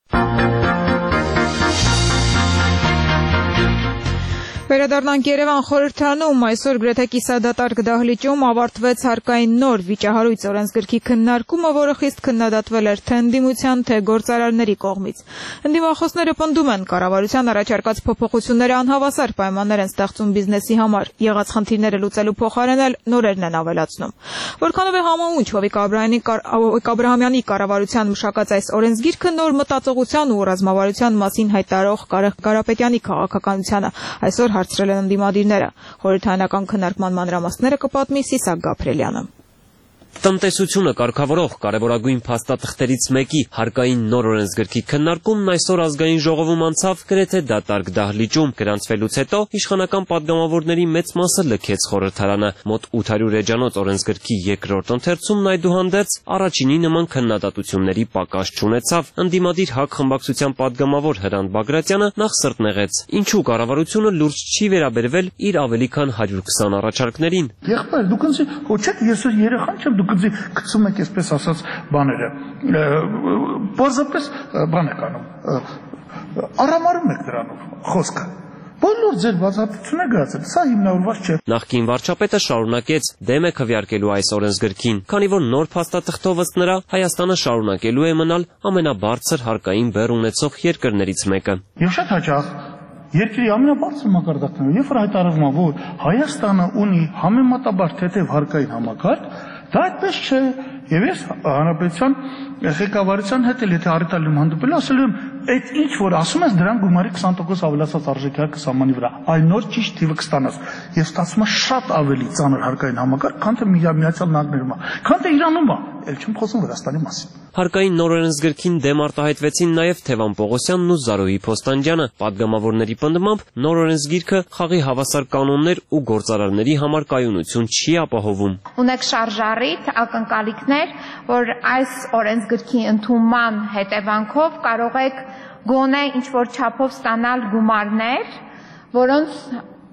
Վերադառնանք Երևան խորհրդարանում այսօր գրեթե կիսադատարկ դահլիճում ավարտվեց հարկային նոր վիճահարույց օրենսգրքի քննարկումը, որը խիստ քննադատվել էր թե ընդդիմության, թե գործարարների կողմից։ Ընդդիմախոսները պնդում են, կառավարության առաջարկած փոփոխությունները անհավասար պայմաններ են ստեղծում բիզնեսի համար, եղած խնդիրները լուծելու փոխարեն էլ նորերն են ավելացնում։ Որքանով է համահունչ Հովիկ Աբրահամյանի կառավարության մշակած այս օրենսգիրքը նոր մտածողության ու ռազմավարության մասին հայտարարող Կարապետյանի քաղաքականությանը այսօր հարցրել են ընդդիմադիրները։ Խորհրդարանական քննարկման մանրամասները կպատմի Սիսակ Գաբրելյանը։ Տնտեսությունը կարգավորող կարևորագույն փաստաթղթերից մեկի հարկային նոր օրենսգրքի քննարկումն այսօր ազգային ժողովում անցավ գրեթե դատարկ դահլիճում։ Գրանցվելուց հետո իշխանական падգամավորների մեծ մասը լքեց խորհրդարանը։ Մոտ 800 էջանոց օրենսգրքի երկրորդ ընթերցումն այդուհանդերձ առաջինի նման քննադատությունների պակաս չունեցավ։ Ընդդիմադիր ՀԱԿ խմբակցության падգամավոր Հրանտ Բագրատյանը նախ սրտնեղեց, ինչու կառավարությունը լուրջ չի վերաբերվել իր ավելի քան 120 առաջարկներին։ Եղբայր, դուք ինձ հոչեք, ես երեխան չեմ, դուք գցում եք այսպես ասած բաները, պարզապես բան եք անում, արամարում եք դրանով խոսքը, բոլոր ձեր բացատրությունները գրածել, սա հիմնավորված չէ։ Նախկին վարչապետը շարունակեց դեմ է քվեարկելու այս օրենսգրքին, քանի որ նոր փաստաթղթով ըստ նրա Հայաստանը շարունակելու է մնալ ամենաբարձր հարկային բեռ ունեցող երկրներից մեկը։ Եվ շատ հաճախ երկրի ամենաբարձր մակարդակն է, երբ որ հայտարարվում է, որ Հայաստանը ունի համեմատաբար թեթև հարկային համակարգ, դա այդպես չէ։ Եվ ես հանրապետության ղեկավարության հետ էլ եթե առիթալում հանդիպել ասել եմ, այդ ինչ որ ասում ես դրան գումարի 20% ավելացած արժեքի հարկը սահմանի վրա, այլ նոր ճիշտ թիվը կստանաս։ Եվ ստացվում է շատ ավելի ծանր հարկային համակարգ, քան թե Միացյալ Նահանգներում է, քան թե Իրանում է, ել չեմ խոսում Վրաստանի մասին։ Հարկային նոր օրենսգրքին դեմ արտահայտվեցին նաև Թևան Պողոսյանն ու Զարոհի Փոստանջյանը։ Պատգամավորների պնդմամբ նոր օրենսգիրքը խաղի հավասար կանոններ ու գործարարների համար կայունություն չի ապահովում։ Ունեք շարժառիթ ակնկալիքներ, որ այս օրենսգրքի ընդունման հետևանքով կարող եք գոնե ինչ-որ չափով ստանալ գումարներ, որոնց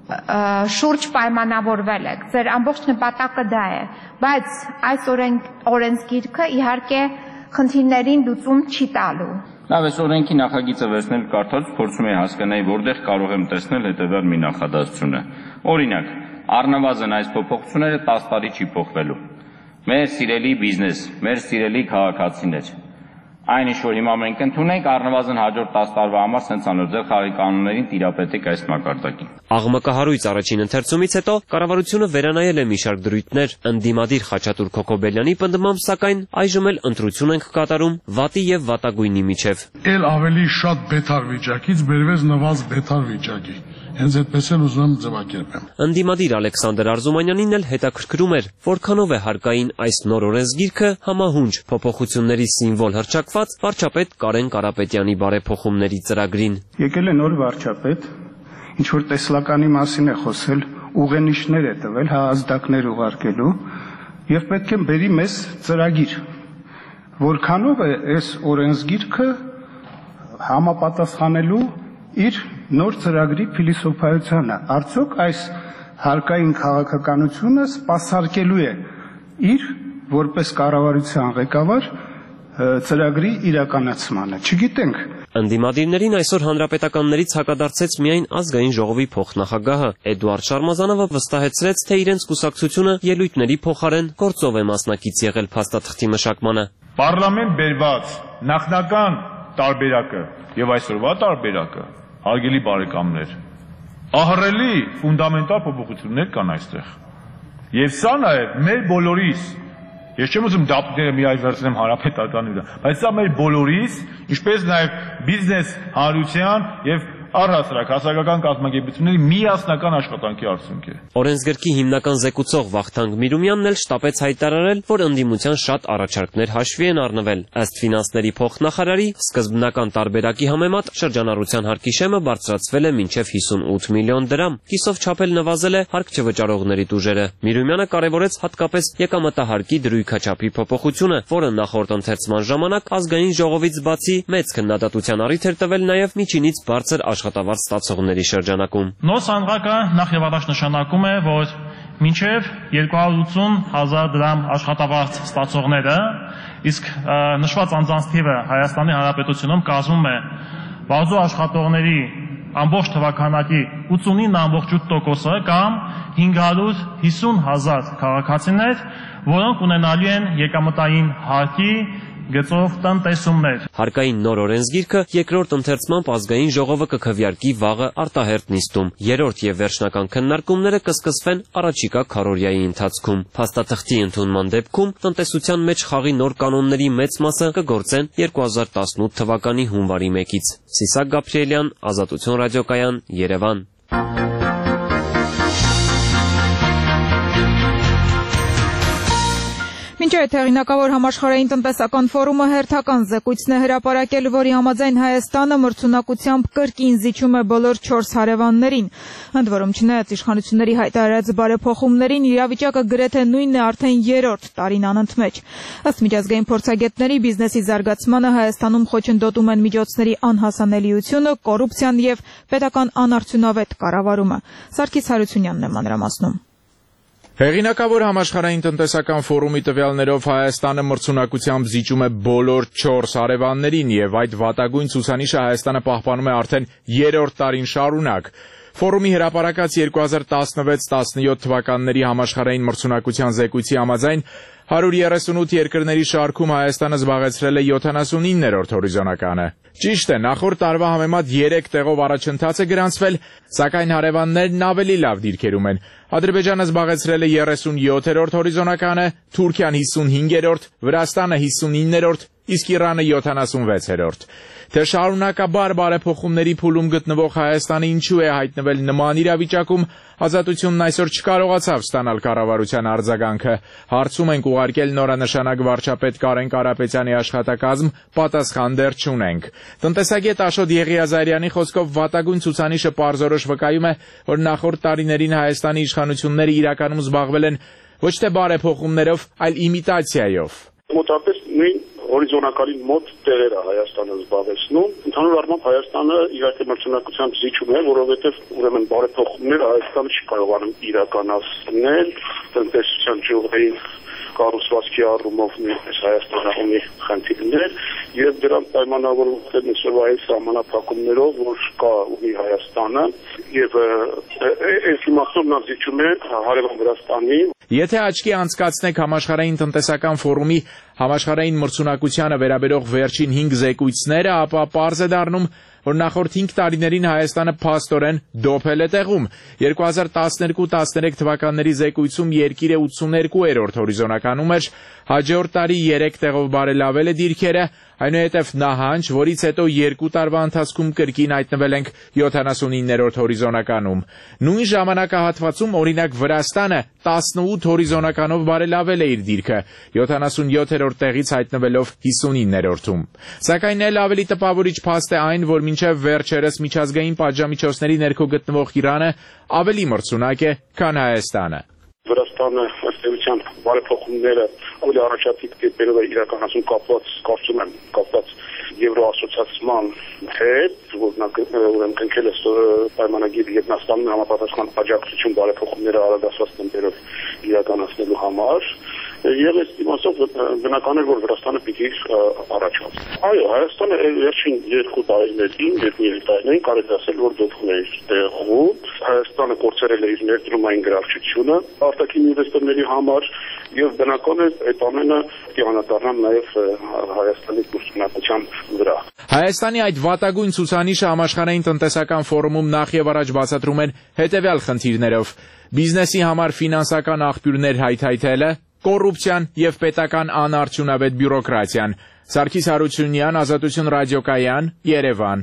շուրջ պայմանավորվել եք։ Ձեր ամբողջ նպատակը դա է, բայց այս օրենսգիրքը իհարկե խնդիրներին լուծում չի տալու։ Լավ, այս օրենքի նախագիծը վերցնել կարդաց, փորձում եմ հասկանալ, որտեղ կարող եմ տեսնել հետևյալ մի նախադասությունը։ Օրինակ, առնվազն այս փոփոխությունները 10 տարի չի փոխվելու։ Մեր սիրելի բիզնես, մեր սիրելի քաղաքացիներ, այն ինչ որ հիմա մենք ընդունենք, առնվազն հաջորդ 10 տարվա համար սենց անոր ձեր խաղի կանոններին տիրապետեք այս մակարդակին։ Աղմկահարույց առաջին ընթերցումից հետո կառավարությունը վերանայել է մի շարք դրույթներ, ընդդիմադիր Խաչատուր Քոքոբելյանի պնդմամբ, սակայն այժմ էլ ընտրություն ենք կատարում վատի եւ վատագույնի միջև։ Էլ ավելի շատ բետար վիճակից բերվեց նվազ բետար վիճակի։ Հենց այդպես էլ ուզում եմ ձևակերպեմ։ Ընդդիմադիր Ալեքսանդր Արզումանյանին էլ հետաքրքրում էր, որքանով է հարկային այս նոր օրենսգիրքը համահունչ փոփոխությունների սիմվոլ հռչակված վարչապետ Կարեն Կարապետյանի բարեփոխումների ծրագրին։ Եկել է նոր վարչապետ, ինչ որ տեսլականի մասին է խոսել, ուղենիշներ է տվել, ազդակներ ուղարկելու, եւ պետք է բերի մեզ ծրագիր։ որքանով է այս օրենսգիրքը համապատասխանելու իր նոր ծրագրի փիլիսոփայությանը, արդյոք այս հարկային քաղաքականությունը սպասարկելու է իր որպես կառավարության ղեկավար ծրագրի իրականացմանը, չգիտենք։ Ընդդիմադիրներին այսօր հանրապետականներից հակադարձեց միայն ազգային ժողովի փոխնախագահը Էդուարդ Շարմազանովը վստահեցրեց, թե իրենց կուսակցությունը ելույթների փոխարեն գործով է մասնակից եղել փաստաթղթի մշակմանը։ Պարլամենտ բերված նախնական տարբերակը եւ այսօրվա տարբերակը, հարգելի բարեկամներ, ահռելի ֆունդամենտալ փոփոխություններ կան այստեղ։ Եվ սա նաեւ մեր բոլորիս, ես չեմ ուզում դապները միայն վերցնեմ հանրապետականի վրա, բայց սա մեր բոլորիս, ինչպես նաեւ բիզնես հանրության եւ առհասարակ հասարակական կազմակերպությունների միասնական աշխատանքի արդյունք է։ Օրենսգրքի հիմնական զեկուցող Վախթանգ Միրումյանն էլ շտապեց հայտարարել, որ ընդդիմության շատ առաջարկներ հաշվի են առնվել։ Ըստ ֆինանսների փոխնախարարի, սկզբնական տարբերակի համեմատ շրջանառության հարկի շեմը բարձրացվել է մինչև 58 միլիոն դրամ, կիսով չափել նվազել է հարկ չվճարողների տուժերը։ Միրումյանը կարևորեց հատկապես եկամտահարկի դրույքաչափի փոփոխությունը, որը նախորդ ընթերցման ժամանակ ազգային ժողովից բացի մեծ քննադատության առիթ էր տվել նաև միջինից բարձր աշխատավարձ ստացողների շրջանակում։ Նոր սանդղակը նախ եւ առաջ նշանակում է, որ մինչև 280,000 դրամ աշխատավարձ ստացողները, իսկ նշված անձանց թիվը Հայաստանի Հանրապետությունում կազմում է բազու աշխատողների ամբողջ թվականակի 89.8%-ը կամ 550,000 քաղաքացիներ, որոնք ունենալու են եկամտային հարկի գծով տնտեսումներ։ Հարկային նոր օրենսգիրքը երկրորդ ընթերցմամբ ազգային ժողովը կքվեարկի վաղը արտահերթ նիստում։ Երրորդ եւ վերջնական քննարկումները կսկսվեն առաջիկա քառօրյայի ընթացքում։ Փաստաթղթի ընդունման դեպքում տնտեսության մեջ խաղի նոր կանոնների մեծ մասը կգործեն 2018 թվականի հունվարի 1-ից։ Սիսակ Գաբրիելյան, Ազատություն ռադիոկայան, Երևան։ Մինչ այդ հեղինակավոր համաշխարհային տնտեսական ֆորումը հերթական զեկույցն է հրապարակել, որի համաձայն Հայաստանը մրցունակությամբ կրկին զիջում է բոլոր 4 հարևաններին։ Ընդ որում, չնայած իշխանությունների հայտարարած բարեփոխումներին, իրավիճակը գրեթե նույնն է արդեն 3-րդ տարին անընդմեջ։ Ըստ միջազգային փորձագետների, բիզնեսի զարգացմանը Հայաստանում խոչընդոտում են միջոցների անհասանելիությունը, կոռուպցիան եւ պետական անարդյունավետ կառավարումը։ Սարգիս Հարությունյանն է մանրամասնում։ Հեղինակավոր համաշխարհային տնտեսական ֆորումի տվյալներով Հայաստանը մրցունակությամբ զիջում է բոլոր 4 հարևաններին եւ այդ վատագույն ցուցանիշը Հայաստանը պահպանում է արդեն 3-րդ տարին շարունակ։ Ֆորումի հրապարակած 2016-17 թվականների համաշխարհային մրցունակության զեկույցի համաձայն 138 երկրների շարքում Հայաստանը զբաղեցրել է 79-րդ հորիզոնականը։ Ճիշտ է, նախորդ տարվա համեմատ 3 տեղով առաջընթաց է գրանցվել, սակայն հարևաններն ավելի լավ դիրքերում են։ Ադրբեջանը զբաղեցրել է 37-րդ հորիզոնականը, Թուրքիան 55-րդ, Վրաստանը 59-րդ, իսկ Իրանը 76-րդ։ Թե շարունակաբար բարեփոխումների փուլում գտնվող Հայաստանը ինչու է հայտնվել նման իրավիճակում, Ազատությունն այսօր չկարողացավ ստանալ կառավարության արձագանքը։ Հարցում ենք ուղարկել նորանշանակ վարչապետ Կարեն Կարապետյանի աշխատակազմ, պատասխան դեռ չունենք։ Տնտեսագետ Աշոտ Եղիազարյանի խոսքով վատագույն ցուցանիշը պարզորոշ վկայում է, որ նախորդ տարիներին Հայաստանի իշխանությունները իրականում զբաղվել են ոչ թե բարեփոխումներով, այլ իմիտացիայով։ Մոտավորապես նույն հորիզոնակալին մոտ տեղեր է Հայաստանը զբաղեցնում։ Ընդհանուր առմամբ Հայաստանը իհարկե մրցունակությամբ զիջում է, որովհետև ուրեմն բարեփոխումները Հայաստանը չի կարողանում իրականացնել, տնտեսության ճյուղերին կառուցվածքի առումով նույնպես Հայաստանը ունի խնդիրներ եւ դրանք պայմանավորված են սովորական սահմանափակումներով, որ կա ունի Հայաստանը եւ այս իմաստով նա զիջում է հարևան Վրաստանի։ Եթե աչքի անցկացնեք համաշխարհային տնտեսական ֆորումի համաշխարհային մրցունակությանը վերաբերող վերջին 5 զեկույցները, ապա պարզ է դառնում, որ նախորդ 5 տարիներին Հայաստանը փաստորեն դոփել է տեղում։ 2012-13 թվականների զեկույցում երկիրը 82-րդ հորիզոնականում էր, հաջորդ տարի 3 տեղով բարելավել է դիրքերը, այնուհետև նահանջ, որից հետո 2 տարվա ընթացքում կրկին հայտնվել ենք 79-րդ հորիզոնականում։ Նույն ժամանակահատվածում օրինակ Վրաստանը 18 հորիզոնականով բարելավել է իր դիրքը, 77-րդ տեղից հայտնվելով 59-րդում։ Սակայն էլ ավելի տպավորիչ փաստ է այն, որ մինչև վերջերս միջազգային պատժամիջոցների ներքո գտնվող Իրանը ավելի մրցունակ է, քան Հայաստանը։ Վրաստանը ըստ էության բարեփոխումները ավելի առաջադիր կետերով է իրականացում կապված Եվրոասոցիացիան հետ, որն կնքել է պայմանագիր եւ նա ստանում է համապատասխան աջակցություն բարեփոխումները արագացված տեմպերով իրականացնելու համար։ Եվ այս իմաստով բնական է, որ Վրաստանը պիտի առաջացնի։ Այո, Հայաստանը վերջին 2 տարիներին կարելի ասել, որ դեպքում է տեղում։ Հայաստանը կորցրել է իր ներդրումային գրավչությունը արտաքին ինվեստորների համար եւ բնական է այդ ամենը կյանադառնան նաեւ Հայաստանի գործունեության վրա։ Հայաստանի այդ վատագույն ցուցանիշը համաշխարհային տնտեսական ֆորումում նախ եւ առաջ բացատրում են հետեւյալ խնդիրներով. բիզնեսի համար ֆինանսական աղբյուրներ հայթայթելը, կոռուպցիան եւ պետական անարդյունավետ բյուրոկրատիան։ Սարգիս Հարությունյան, Ազատություն ռադիոկայան, Երևան։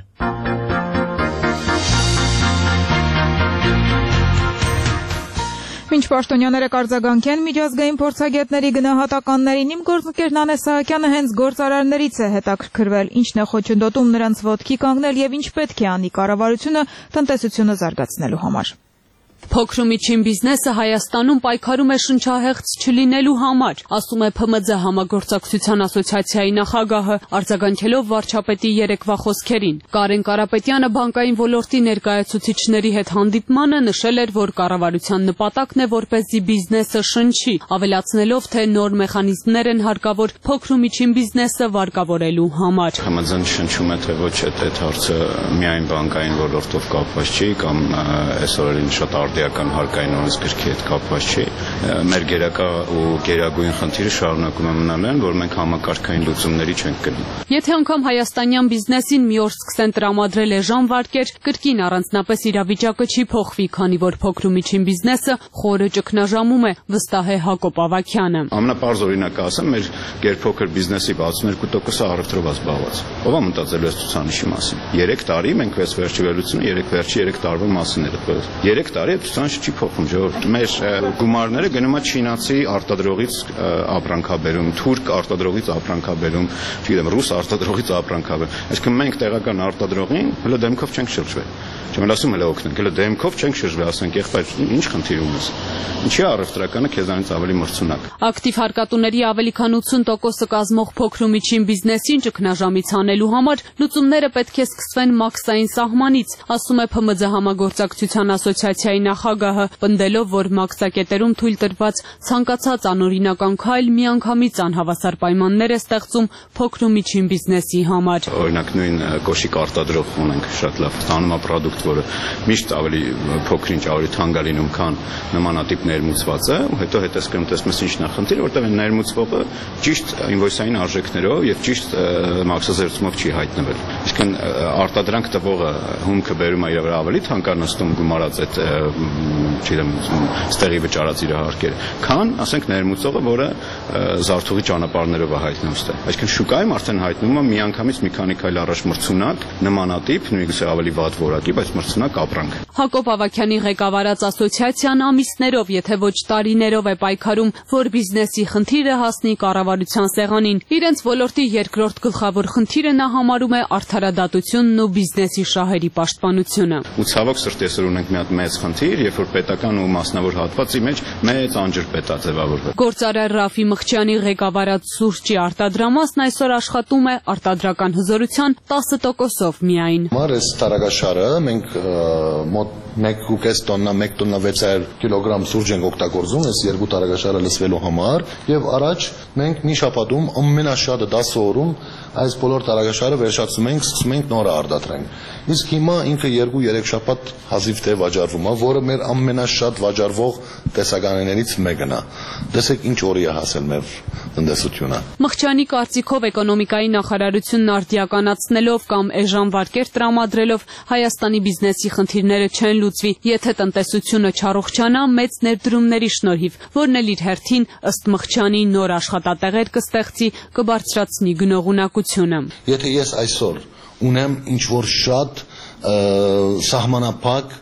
Մինչ պաշտոնյաները կարձագանքեն միջազգային փորձագետների գնահատականներին, իմ գործընկեր Նանե Սահակյանը հենց գործարարներից է հետաքրքրվել, ինչն է խոչընդոտում նրանց ոտքի կանգնել եւ ինչ պետք է անի կառավարությունը տնտեսությունը զարգացնելու համար։ Փոքր ու միջին բիզնեսը Հայաստանում պայքարում է շնչահեղձ չլինելու համար, ասում է ՓՄՁ համագործակցության ասոցիացիայի նախագահը, արձագանքելով վարչապետի երեկվա խոսքերին։ Կարեն Կարապետյանը բանկային ոլորտի ներկայացուցիչների հետ հանդիպմանը նշել էր, որ կառավարության նպատակն է, որպեսզի բիզնեսը շնչի, ավելացնելով, թե նոր մեխանիզմներ են հարկավոր փոքր ու միջին բիզնեսը վարկավորելու համար։ ՓՄԶ-ն շնչում է, թե ոչ, այդ հարցը միայն բանկային ոլորտով կապված չի կամ այսօրին շատ արդիական հարկային օրենսգրքի հետ կապված չի։ Մեր գերակա ու գերագույն խնդիրը շարունակում է մնալ այն, որ մենք համակարգային լուծումների չենք գնում։ Եթե անգամ հայաստանյան բիզնեսին մի օր սկսեն տրամադրել էժան վարկեր, կրկին առանձնապես իրավիճակը չի փոխվի, քանի որ փոքր ու միջին բիզնեսը խորը ճգնաժամում է, վստահ է Հակոբ Ավագյանը։ Ամենապարզ օրինակը ասեմ, մեր գերփոքր բիզնեսի 62%-ը առևտրով զբաղված։ Ով է մտածելու այս ցուցանիշի մասին։ 3 տարի մենք վեց վերջի վերլուծությունը 3 տարվա մասին էր տվել։ 3 տարի ցուցանիշը չի փոխվում, ժողովուրդ։ Մեր գումարները գնում է չինացի արտադրողից ապրանքաբերում, թուրք արտադրողից ապրանքաբերում, չգիտեմ, ռուս արտադրողից ապրանքաբերում։ Այսինքն մենք տեղական արտադրողին հələ դեմքով չենք շրջվել։ Չեմ ասում հələ օգնենք, հələ դեմքով չենք շրջվել, ասենք եղբայր, ինչ խնդիր ունես։ Ինչի առևտրականը քեզանից ավելի մրցունակ։ Ակտիվ հարկատուների ավելի քան 80% կազմող փոքր ու միջին բիզնեսին ճգնաժամից հանելու համար լուծումները պետք է սկսվեն մաքսային սահմանից, ասում է ՓՄԶ համագործակցության ասոցիացիայի նախագահը, պնդելով, որ մաքսակետերում թույլ տրված ցանկացած անօրինական քայլ միանգամից անհավասար պայմաններ է ստեղծում փոքր ու միջին բիզնեսի համար։ Օրինակ նույն կոշիկ արտադրող ունենք շատ լավ, ստանում է պրոդուկտ, որը միշտ ավելի փոքրինչ ավելի թանկ է լինում, քան նմանատիպ ներմուծվածը, ու հետո հետեսկրում տեսնում ես ինչն է խնդիրը, որտեղ այն ներմուծվողը ճիշտ ինվոյսային արժեքներով եւ ճիշտ մաքսազերծումով չի հայտնվել։ Իսկն արտադրանք տվողը հումքը բերում է իր վրա ավելի թանկանստում գումարած այդ չգիտեմ ստեղի վճարած իր հարկերը, քան ասենք ներմուծողը, որը զարթուղի ճանապարհներով է հայտնվում ստեղ։ Այսինքն շուկայում արդեն հայտնվում է միանգամից մի քանի քայլ առաջ մրցունակ, նմանատիպ, նույնիսկ ավելի վատ որակի, բայց մրցունակ ապրանք։ Հակոբ Ավագյանի ղեկավարած ասոցիացիան ամիսներով, եթե ոչ տարիներով է պայքարում, որ բիզնեսի խնդիրը հասնի կառավարության սեղանին։ Իրենց ոլորտի երկրորդ գլխավոր խնդիրը նա համարում է արդարադատությունն ու բիզնեսի շահերի պաշտպանությունը։ Ու ցավոք սրտի այսօր ունենք մի հատ մեծ խնդիր, երբ որ պետական ու մասնավոր հատվածի մեջ մեծ անջրպետ է ձևավորվել։ Գործարար Ռաֆի Մխչյանի ղեկավարած սուրճի արտադրամասն այսօր աշխատում է արտադրական հզորության 10%-ով միայն։ Այս տարագաշարը մենք մոտ 1.5 տոննա, 1 տոննա 600 կիլոգրամ սուրճ ենք օգտագործում այս երկու տարագաշարը լսվելու համար, եւ առաջ մենք մի շաբաթում ամենաշատը 10 օրում այս բոլոր տարագաշարը վերջացնում ենք, սկսում ենք նորը արտադրենք։ Իսկ հիմա ինքը 2-3 շաբաթ հազիվ թե վաճառվում է, որը մեր ամենաշատ վաճառվող տեսականներից մեկն է։ Տեսեք ինչ օրի է հասել մեր տնտեսությունը։ Մխչյանի կարծիքով էկոնոմիկայի նախարարությունն արդիականացնելով կամ էժան վարկեր տրամադրելով Հայաստանի բիզնեսի խնդիրները չեն լուծվի, եթե տնտեսությունը չառողջանա մեծ ներդրումների շնորհիվ, որն էլ իր հերթին ըստ Մխչյանի նոր աշխատատեղեր կստեղծի, կբարձրացնի գնողունակությունը։ Եթե ես այսօր ունեմ ինչ որ շատ սահմանափակ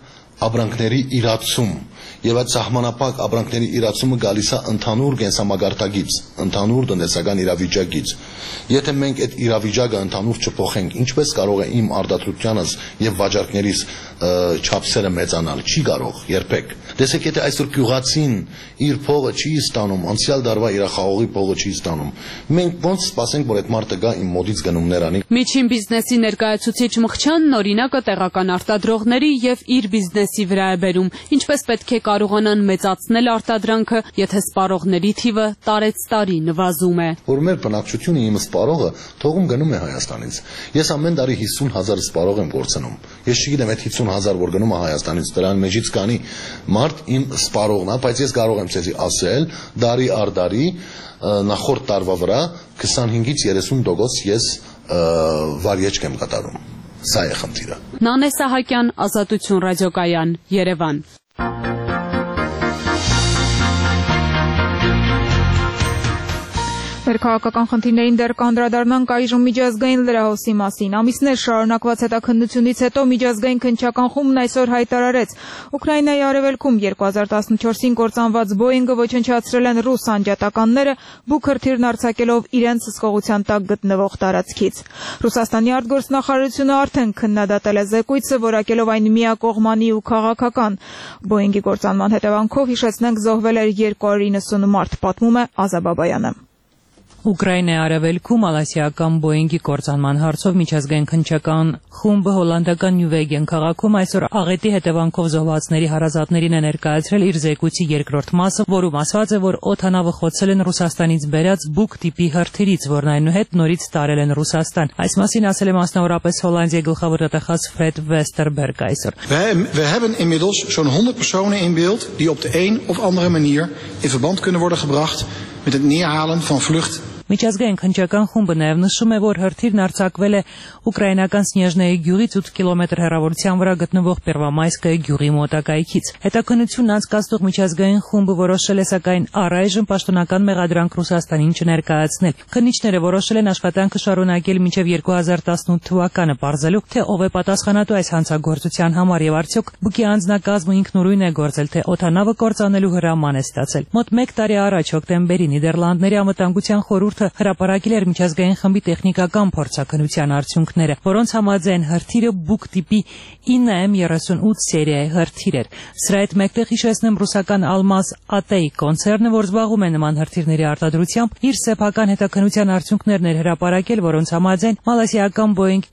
ապրանքների իրացում եւ այդ սահմանափակ ապրանքների իրացումը գալիս է ընդհանուր կենսամագարտակից, ընդհանուր տնտեսական իրավիճակից։ Եթե մենք այդ իրավիճակը ընդհանուր չփոխենք, ինչպես կարող է իմ արտադրությանս եւ վաճառքներիս չափսերը մեծանալ, չի կարող երբեք։ Տեսեք, եթե այսօր գյուղացին իր փողը չի ստանում, անցյալ դարվա իր խաղողի փողը չի ստանում, մենք ոնց սպասենք, որ այդ մարդը գա իմ մոտից գնումներ անի։ Միջին բիզնեսի ներկայացուցիչ Մխչյանն օրինակը տեղական արտադրողների եւ իր բիզնեսի վրա է բերում, ինչպես պետք է կարողանան մեծացնել արտադրանքը, եթե սպառողների թիվը տարեցտարի նվազում է։ Որ մեր բնակչությունը իմ սպառողը թողում գնում է Հայաստանից։ Ես ամեն տարի 50,000 սպառող եմ գործնում։ Ես չգիտեմ այդ 50,000 որ գնում է Հայաստանից, դրան մեջից կանի մարդ իմ սպառողն է, բայց ես կարող եմ ցեզի ասել, դարի առ դարի նախորդ տարվա վրա 25-ից 30% ես վարիեջք եմ կատարում։ Սա է խնդիրը։ Նանե Սահակյան, Ազատություն ռադիոկայան, Երևան։ Մեր քաղաքական խնդիրներին դեռ կանդրադառնանք այժմ միջազգային լրահոսի մասին։ Ամիսներ շարունակված հետաքննությունից հետո միջազգային քննչական խումբն այսօր հայտարարեց. Ուկրաինայի արևելքում 2014-ին կործանված Boeing-ը ոչնչացրել են ռուս անջատականները, բուք հրթիռն արձակելով իրենց հսկողության տակ գտնվող տարածքից։ Ռուսաստանի արտգործնախարարությունը արդեն քննադատել է զեկույցը, որակելով այն միակողմանի ու քաղաքական։ Boeing-ի կործանման հետևանքով, հիշեցնենք, զոհվել էր 290 մարդ, պատմում է Ազա Բաբայանը։ Ուկրաինայի արևելքում մալազիական Boeing-ի կործանման հարցով միջազգային քննչական խումբը հոլանդական Նյուվեգեն քաղաքում այսօր աղետի հետևանքով զոհվածների հարազատներին է ներկայացրել իր զեկույցի երկրորդ մասը, որում ասված է, որ օդանավը խոցել են Ռուսաստանից բերած բուկ տիպի հրթիռից, որն այնուհետ նորից տարել են Ռուսաստան։ Այս մասին ասել է մասնավորապես Հոլանդիայի գլխավոր տվյալահաս Ֆրեդ Վեստերբերգ այսօր։ We hebben inmiddels zo'n 100 personen in beeld die op de een of andere manier in verband kunnen worden gebracht met het neerhalen van vlucht. Միջազգային քննչական խումբը նաև նշում է, որ հրթիռն արձակվել է ուկրաինական Սնեժնայի գյուղից 8 կիլոմետր հեռավորության վրա գտնվող Պերվամայսկայի գյուղի մոտակայքից։ Հետաքննությունն անցկացնող միջազգային խումբը որոշել է սակայն առայժմ պաշտոնական մեղադրանք Ռուսաստանին չներկայացնել։ Քննիչները որոշել են աշխատանքը շարունակել մինչև 2018 թվականը, պարզելու, թե ով է պատասխանատու այս հանցագործության համար եւ արդյոք բուկի անձնակազմը ինքնուրույն է գործել, թե օդանավը կործանելու հրաման է ստացել։ Մոտ 1 տարի առաջ հոկտեմբերի Նիդերլանդների անվտանգության խորհուրդը հրապարակել էր միջազգային խմբի տեխնիկական փորձաքննության արդյունքները, որոնց համաձայն հրթիռը բուկ տիպի 9M38 սերիայի հրթիռ էր։ Սրա հետ մեկտեղ հիշեցնեմ ռուսական Almaz AT կոնցեռնը, որ զբաղվում է նման հրթիռների արտադրությամբ, իր սեփական հետաքննության արդյունքներն էր հրապարակել, որոնց համաձայն մալազիական Boeing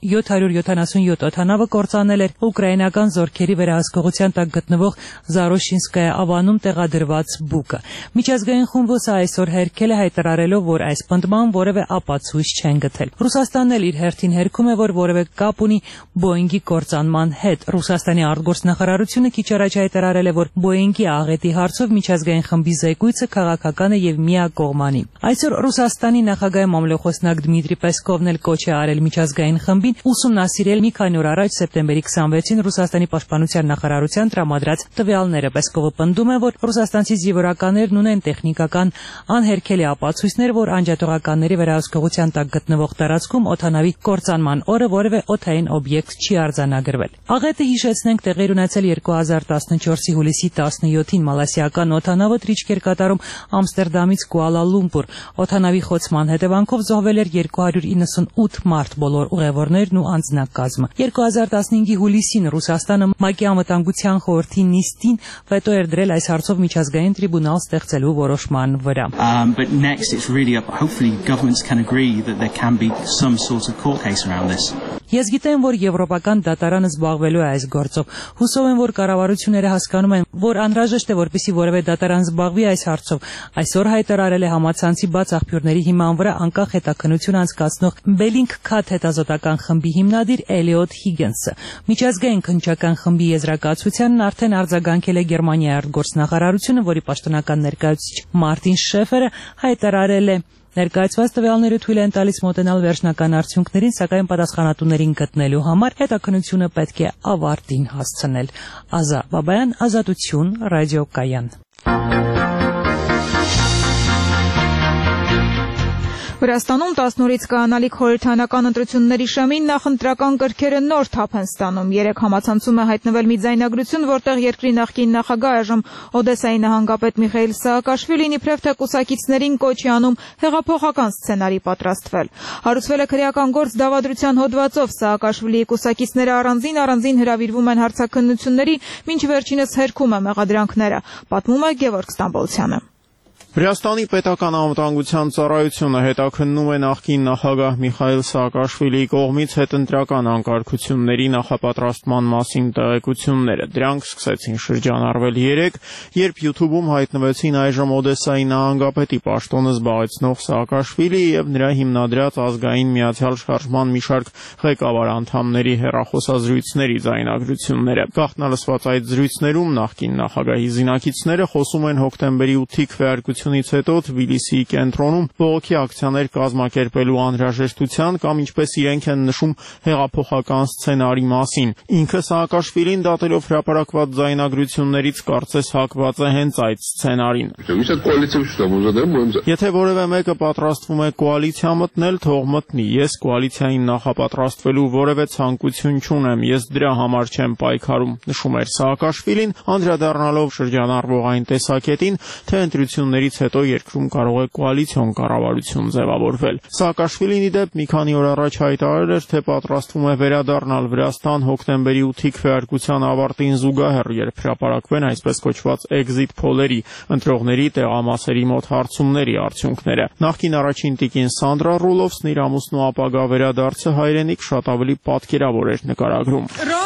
777 օդանավը կործանել էր ուկրաինական զորքերի վերահսկողության տակ գտնվող Զարոշինսկայա ավանում տեղադրված բուկը։ Միջազգային խումբը այսօր հերքել է հայտարարելով, որ այս պնդման որևէ ապացույց չեն գտել։ Ռուսաստանն էլ իր հերթին հերքում է, որ որևէ կապ ունի Boeing-ի կործանման հետ։ Ռուսաստանի արտգործնախարարությունը քիչ առաջ հայտարարել է, որ Boeing-ի աղետի հարցով միջազգային խմբի զեկույցը քաղաքական է եւ միակողմանի։ Այսօր Ռուսաստանի նախագահի մամլոխոսնակ Դմիտրի Պեսկովն էլ կոչ է արել միջազգային խմբին ուսումնասիրել մի քանի օր առաջ սեպտեմբերի 26-ին Ռուսաստանի պաշտպանության նախարարության տրամադրած տվյալները։ Պեսկովը պնդում է, որ ռուսաստանցի զինվորականներն ունեն տեխնիկական անհերքելի ապացույցներ, որ անջատողականների վերահսկողության տակ գտնվող տարածքում օդանավի կործանման օրը որևէ օդային օբյեկտ չի արձանագրվել։ Աղետը հիշեցնենք տեղի ունեցել 2014-ի հուլիսի 17-ին մալազիական օդանավը թռիչք էր կատարում Ամստերդամից Կուալա Լումպուր։ Օդանավի խոցման հետևանքով զոհվել էր 298 մարդ, բոլոր ուղևորներն ու անձնակազմը։ 2015-ի հուլիսին Ռուսաստանը ՄԱԿ-ի անվտանգության խորհրդի նիստին վետո էր դրել այս հարցով միջազգային տրիբունալ ստեղծելու որոշման վրա։ But next it's really up, hopefully governments can agree that there can be some sort of court case around this. Ես գիտեմ, որ եվրոպական դատարանը զբաղվելու է այս գործով։ Հուսով եմ, որ կառավարությունները հասկանում են, որ անհրաժեշտ է, որպեսզի որևէ դատարան զբաղվի այս հարցով։ Այսօր հայտարարել է համացանցի բաց աղբյուրների հիման վրա անկախ հետաքննություն անցկացնող Bellingcat հետազոտական խմբի հիմնադիր Էլիոտ Հիգենսը։ Միջազգային քննչական խմբի եզրակացությանն արդեն արձագանքել է Գերմանիայի արտգործնախարարությունը, որի պաշտոնական ներկայացուցիչ Մարտին Շեֆերը հայտարարել է. Ներկայացված տվյալները թույլ են տալիս մոտենալ վերջնական արդյունքներին, սակայն պատասխանատուներին գտնելու համար հետաքննությունը պետք է ավարտին հասցնել։ Ազա Բաբայան, Ազատություն, ռադիոկայան։ Վրաստանում 10 օրից կայանալիք խորհրդարանական ընտրությունների շեմին նախընտրական կրքերը նոր թափ են ստանում։ Երեք համացանցում է հայտնվել մի ձայնագրություն, որտեղ երկրի նախկին նախագահ այժմ Օդեսայի նահանգապետ Միխայիլ Սաակաշվիլին իբրև թե կուսակիցներին կոչ է անում հեղափոխական սցենարի պատրաստվել։ Հարուցվել է քրեական գործ դավադրության հոդվածով Սաակաշվիլիի կուսակիցները առանձին հրավիրվում են հարցաքննությունների, մինչ վերջինս հերքում է մեղադրանքները, պատմում է Գևորգ Ստամբոլցյանը։ Վրաստանի պետական անվտանգության ծառայությունը հետաքննում է նախկին նախագահ Միխայիլ Սաակաշվիլիի կողմից հետընտրական անկարգությունների նախապատրաստման մասին տեղեկությունները։ Դրանք սկսեցին շրջանառվել երեկ, երբ YouTube-ում հայտնվեցին այժմ Օդեսայի նահանգապետի պաշտոնը զբաղեցնող Սաակաշվիլի եւ նրա հիմնադրած ազգային միացյալ շարժման մի շարք ղեկավար անդամների հեռախոսազրույցների ձայնագրությունները։ Գաղտնալսված այդ զրույցներում նախկին նախագահի զինակիցները խոսում են հոկտեմբերի 8-ի քվեարկությունից հետո Թբիլիսիի կենտրոնում բողոքի ակցիաներ կազմակերպելու անհրաժեշտության կամ ինչպես իրենք են նշում հեղափոխական սցենարի մասին։ Ինքը Սաակաշվիլին դատելով հրապարակված ձայնագրություններից կարծես հակված է հենց այդ սցենարին։ Եթե որևէ մեկը պատրաստվում է կոալիցիա մտնել, թող մտնի։ Ես կոալիցիային նախապատրաստվելու որևէ ցանկություն չունեմ, ես դրա համար չեմ պայքարում, նշում էր Սաակաշվիլին, անդրադառնալով շրջանառվող այն տեսակետին, թե ընտրություններից հետո երկրում կարող է կոալիցիոն կառավարություն ձևավորվել։ Սաակաշվիլին ի դեպ մի քանի օր առաջ հայտարարել էր, թե պատրաստվում է վերադառնալ Վրաստան հոկտեմբերի 8-ի քվեարկության ավարտին զուգահեռ, երբ հրապարակվեն այսպես կոչված exit poll-երի, ընտրողների տեղամասերի մոտ հարցումների արդյունքները։ Նախկին առաջին տիկին Սանդրա Ռուլովսն իր ամուսնու ապագա վերադարձը հայրենիք շատ ավելի պատկերավոր էր նկարագրում։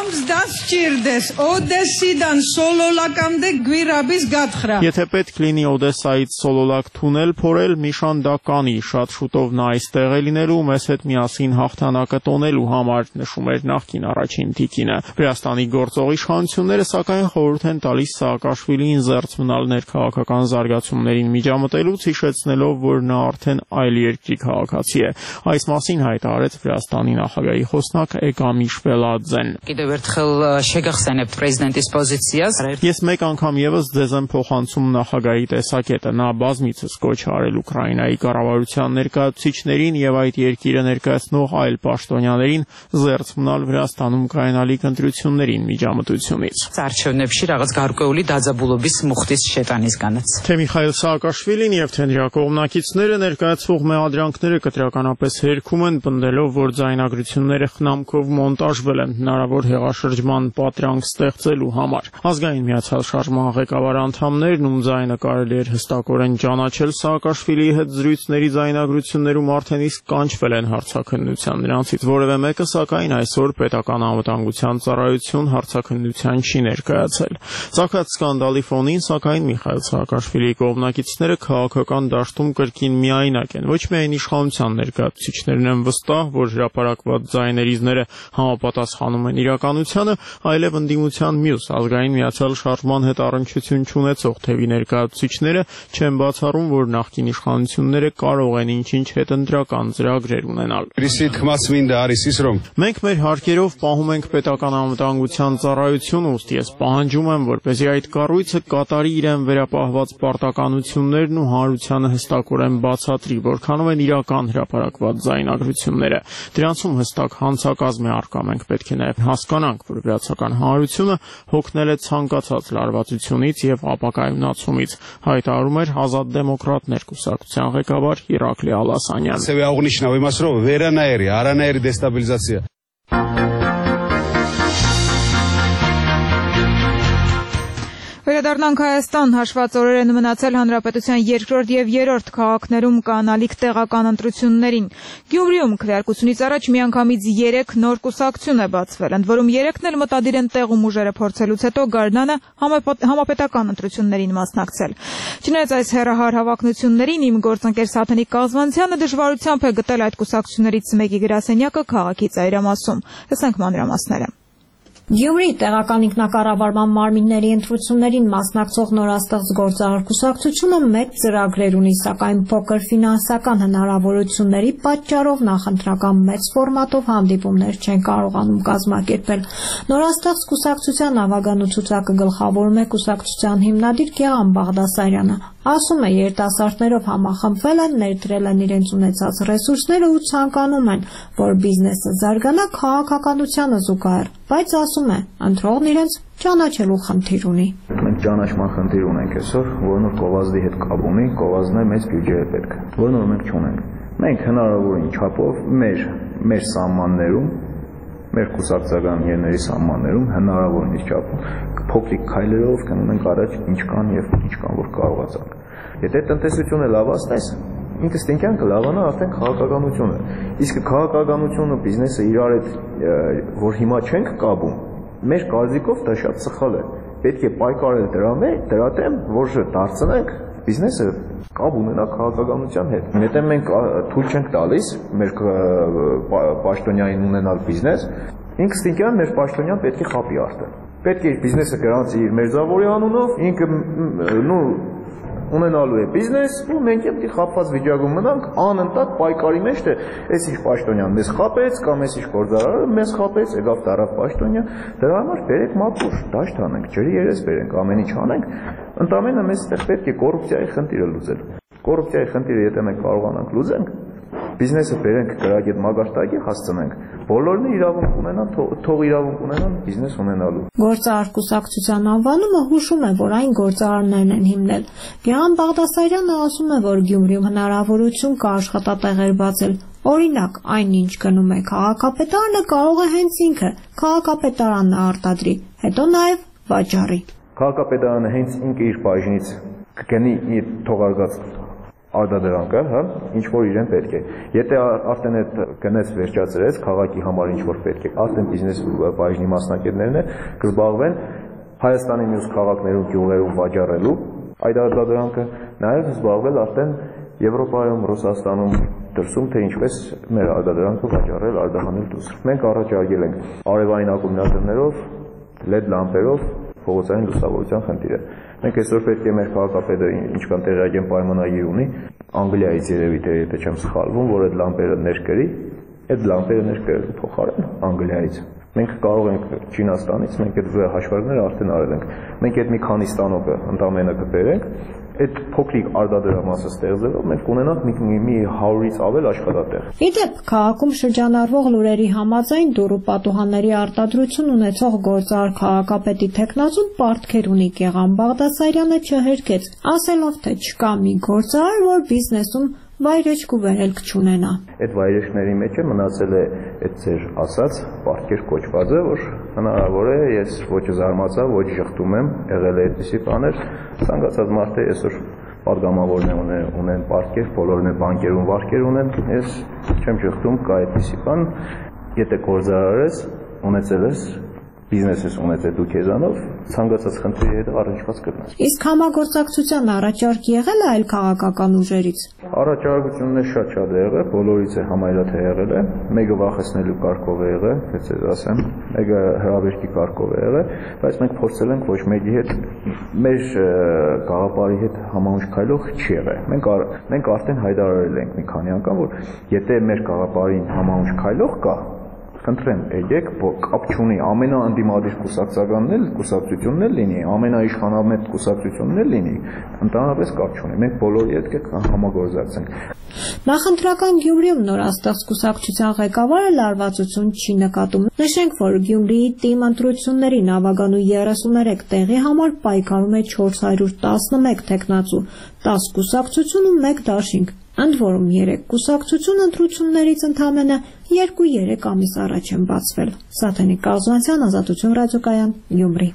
Եթե պետք լինի Օդեսայից Սոլոլակ թունել փորել, Միշան դա կանի, շատ շուտով նա այստեղ է լինելու մեզ հետ միասին հաղթանակը տոնելու համար, նշում էր նախկին առաջին տիկինը։ Վրաստանի գործող իշխանությունները սակայն խորհուրդ են տալիս Սաակաշվիլիին զերծ մնալ ներքաղաքական զարգացումներին միջամտելուց, հիշեցնելով, որ նա արդեն այլ երկրի քաղաքացի է։ Այս մասին հայտարարեց Վրաստանի նախագահի խոսնակ Էկամիշ Վելաձեն։ Ես մեկ անգամ եւս ձեզ եմ փոխանցում նախագահի տեսակետը, նա բազմիցս կոչ արել Ուկրաինայի կառավարության ներկայացուցիչներին եւ այդ երկիրը ներկայացնող այլ պաշտոնյաներին զերծ մնալ Վրաստանում կայանալիք ընտրություններին միջամտությունից։ Թե Միխայիլ Սաակաշվիլին եւ թե նրա կողմնակիցները ներկայացվող մեղադրանքները կտրականապես հերքում են, պնդելով, որ ձայնագրությունները խնամքով մոնտաժվել են հնարավոր հեղաշրջման պատրանք ստեղծելու համար։ Ազգային միացյալ շարժման ղեկավար անդամներն ում ձայնը կարելի էր հստակորեն ճանաչել Սաակաշվիլիի հետ զրույցների ձայնագրություններում արդեն իսկ կանչվել են հարցաքննության։ Նրանցից որևէ մեկը սակայն այսօր պետական անվտանգության ծառայություն հարցաքննության չի ներկայացել։ Ծագած սկանդալի ֆոնին սակայն Միխայիլ Սաակաշվիլիի կողմնակիցները քաղաքական դաշտում կրկին միայնակ են։ Ոչ միայն իշխանության ներկայացուցիչներն են վստահ, որ հրապարակված ձայներիզները համապատասխանում են իրականությանը, այլև ընդդիմության մյուս ազգային միացյալ շարժման հետ առնչություն չունեցող թևի ներկայացուցիչները չեն բացառում, որ նախկին իշխանությունները կարող են ինչ-ինչ հետընտրական ծրագրեր ունենալ։ Մենք մեր հարկերով պահում ենք պետական անվտանգության ծառայություն, ուստի ես պահանջում եմ, որպեսզի այդ կառույցը կատարի իրեն վերապահված պարտականություններն ու հանրությանը հստակորեն բացատրի, որքանով են իրական հրապարակված ձայնագրությունները։ Դրանցում հստակ հանցակազմ է առկա, մենք պետք է նաև հասկանանք, որ վրացական հանրությունը հոգնել է ցանկացած լարվածությունից եւ ապակայունացումից, հայտարարում էր Ազատ դեմոկրատներ կուսակցության ղեկավար Իրակլի Ալասանյանը։ Վերադառնանք Հայաստան, հաշված օրեր են մնացել հանրապետության երկրորդ եւ երրորդ քաղաքներում կանալիք տեղական ընտրություններին։ Գյումրիում քվեարկությունից առաջ միանգամից 3 նոր կուսակցություն է բացվել, ընդ որում 3-ն էլ մտադիր են տեղում ուժերը փորձելուց հետո Գարնանը համապետական ընտրություններին մասնակցել։ Չնայած այս հերահար հավակնություններին իմ գործընկեր Սաթենիկ Կազմանցյանը դժվարությամբ է գտել այդ կուսակցություններից մեկի գրասենյակը քաղաքի ծայրամասում։ Լսենք մանրամասները։ Գյումրի տեղական ինքնակառավարման մարմինների ընտրություններին մասնակցող նորաստեղծ գործարար կուսակցությունը մեծ ծրագրեր ունի, սակայն փոքր ֆինանսական հնարավորությունների պատճառով նախընտրական մեծ ֆորմատով հանդիպումներ չեն կարողանում կազմակերպել։ Նորաստեղծ կուսակցության ավագանու ցուցակը գլխավորում է կուսակցության հիմնադիր Գեղամ Բաղդասարյանը։ Ասում է, երիտասարդներով համախմբվել են, ներդրել են իրենց ունեցած ռեսուրսները ու ցանկանում են, որ բիզնեսը զարգանա քաղաքականությանը զուգահեռ, բայց ասում է, ընտրողն իրենց ճանաչելու խնդիր ունի։ Մենք ճանաչման խնդիր ունենք այսօր, որն որ գովազդի հետ կապ ունի, գովազդն է մեծ բյուջե է պետք, որն որ մենք չունենք։ Մենք հնարավորին չափով մեր սահմաններում, մեր կուսակցական երների սահմաններում հնարավորին չափով փոքրիկ քայլերով կմնենք առաջ ինչ կան եւ ինչ կան որ կարողացանք։ Եթե տնտեսությունը լավացնես, ինքնստինքյան կլավանա արդեն քաղաքականությունը։ Իսկ քաղաքականությունը բիզնեսը իրար հետ որ հիմա չենք կապում, մեր կարծիքով դա շատ սխալ է։ Պետք է պայքարել դրա դեմ, որ դարձնենք բիզնեսը կապ ունենա քաղաքականության հետ։ Եթե մենք թույլ չենք տալիս մեր պաշտոնյային ունենալ բիզնես, ինքնստինքյան մեր պաշտոնյան պետք է խապի արդեն։ Պետք է բիզնեսը գրանցի իր մերձավորի անունով, ինքը ունենալու է բիզնես, ու մենք պետք է խապված վիճակում մնանք, անընդհատ պայքարի մեջ, թե այս ինչ պաշտոնյան մեզ խապեց, կամ այս ինչ գործարարը մեզ խապեց, եկավ տարավ պաշտոնյա, դրա համար բերեք մատուր, դաշտ անենք, ջրի երես բերենք, ամեն ինչ անենք, ընդամենը մեզ պետք է կոռուպցիայի խնդիրը լուծել։ Կոռուպցիայի խնդիրը եթե մենք կարողանանք լուծենք, բիզնեսը բերենք գրագետ մագարտակի հասցնենք, բոլորն իրավունք ունենան, թող իրավունք ունենան բիզնես ունենալու։ Գործարար կուսակցության անվանումը հուշում է, որ այն գործարարներն են հիմնել։ Գեղամ Բաղդասարյանը ասում է, որ Գյումրիում հնարավորություն կա աշխատատեղեր բացել։ Օրինակ, այն ինչ գնում է քաղաքապետարանը կարող է հենց ինքը քաղաքապետարանը արտադրի, հետո նաև վաճառի։ Քաղաքապետարանը հենց ինքը իր բաժնից կգնի իր թողարկած արտադրանքը, հա, ինչ որ իրեն պետք է։ Եթե արդեն այդ գնեց վերջացրեց քաղաքի համար ինչ որ պետք է, արդեն բիզնես բաժնի մասնակիցներն է կզբաղվեն Հայաստանի մյուս քաղաքներում, գյուղերում վաճառելու այդ արտադրանքը, նաև զբաղվել արդեն Եվրոպայում, Ռուսաստանում, դրսում, թե ինչպես մեր արտադրանքը վաճառել, արտահանել դուրս։ Մենք առաջարկել ենք արևային ակումուլյատորներով, LED լամպերով փողոցային լուսավորության խնդիրը։ Մենք այսօր պետք է մեր քաղաքապետը ինչքան տեղյակ պայմանագիր ունի, Անգլիայից երևի թե եթե չեմ սխալվում, որ այդ լամպերը ներկրի, այդ լամպերը ներկրելու փոխարեն Անգլիայից։ Մենք կարող ենք Չինաստանից, մենք այդ հաշվարկները արդեն արել ենք։ Մենք այդ մի քանի ստանոկը ընդամենը կբերենք, այդ փոքրիկ արտադրամասը ստեղծելով մենք ունենանք մի 100-ից ավել աշխատատեղ։ Իդեպ քաղաքում շրջանառվող լուրերի համաձայն դուռու պատուհանների արտադրություն ունեցող գործարար քաղաքապետի տեխնազուն պարտքեր ունի Գեղամ Բաղդասարյանը չհերքեց, ասելով թե չկա մի գործարար, որ բիզնեսում վայրեջք ու վերելք չունենա։ Այդ վայրեջքների մեջ է մնացել է այդ ձեր ասած պարտքեր կոչվածը, որ հնարավոր է ես ոչ զարմացա, ոչ ժխտում եմ, եղել է այդպիսի բաներ, ցանկացած մարդ է այսօր պատգամավորներ ունեն պարտքեր, բոլորն է բանկերում վարկեր ունեն, ես չեմ ժխտում, կա այդպիսի բան, եթե գործարար ես, ունեցել ես բիզնեսս ունեցել դու քեզանով, ցանկացած խնդրի հետ առնչված կգնաս։ Իսկ համագործակցության առաջարկ եղել է այլ քաղաքական ուժերից։ Առաջարկություններ շատ է եղել, բոլորից է համայլատ է եղել է, մեկը վախեցնելու կարգով է եղել, ես ասեմ, մեկը հրավերքի կարգով է եղել, բայց մենք փորձել ենք ոչ մեկի հետ մեր գաղափարի հետ համահունչ քայլող չի եղել։ Մենք արդեն հայտարարել ենք մի քանի անգամ, որ եթե մեր գաղափարին համահունչ քայլող կա, խնդրեմ, եկեք, կապ չունի, ամենաընդդիմադիր կուսակցությունն էլ լինի, ամենաիշխանամետ կուսակցությունն էլ լինի, ընդհանրապես կապ չունի, մենք բոլորի հետ համագործակցենք։ Նախընտրական Գյումրիում նորաստեղծ կուսակցության ղեկավարը լարվածություն չի նկատում։ Նշենք, որ Գյումրիի թիմ ընտրություններին ավագանու 33 տեղի համար պայքարում է 411 տեխնացու, 10 կուսակցություն ու 1 դաշինք։ Ընդ որում 3 կուսակցություն ընտրություններից ընդամենը 2-3 ամիս առաջ են բացվել։ Սաթենիկ Կազանցյան, Ազատություն ռադիոկայան, Գյումրի։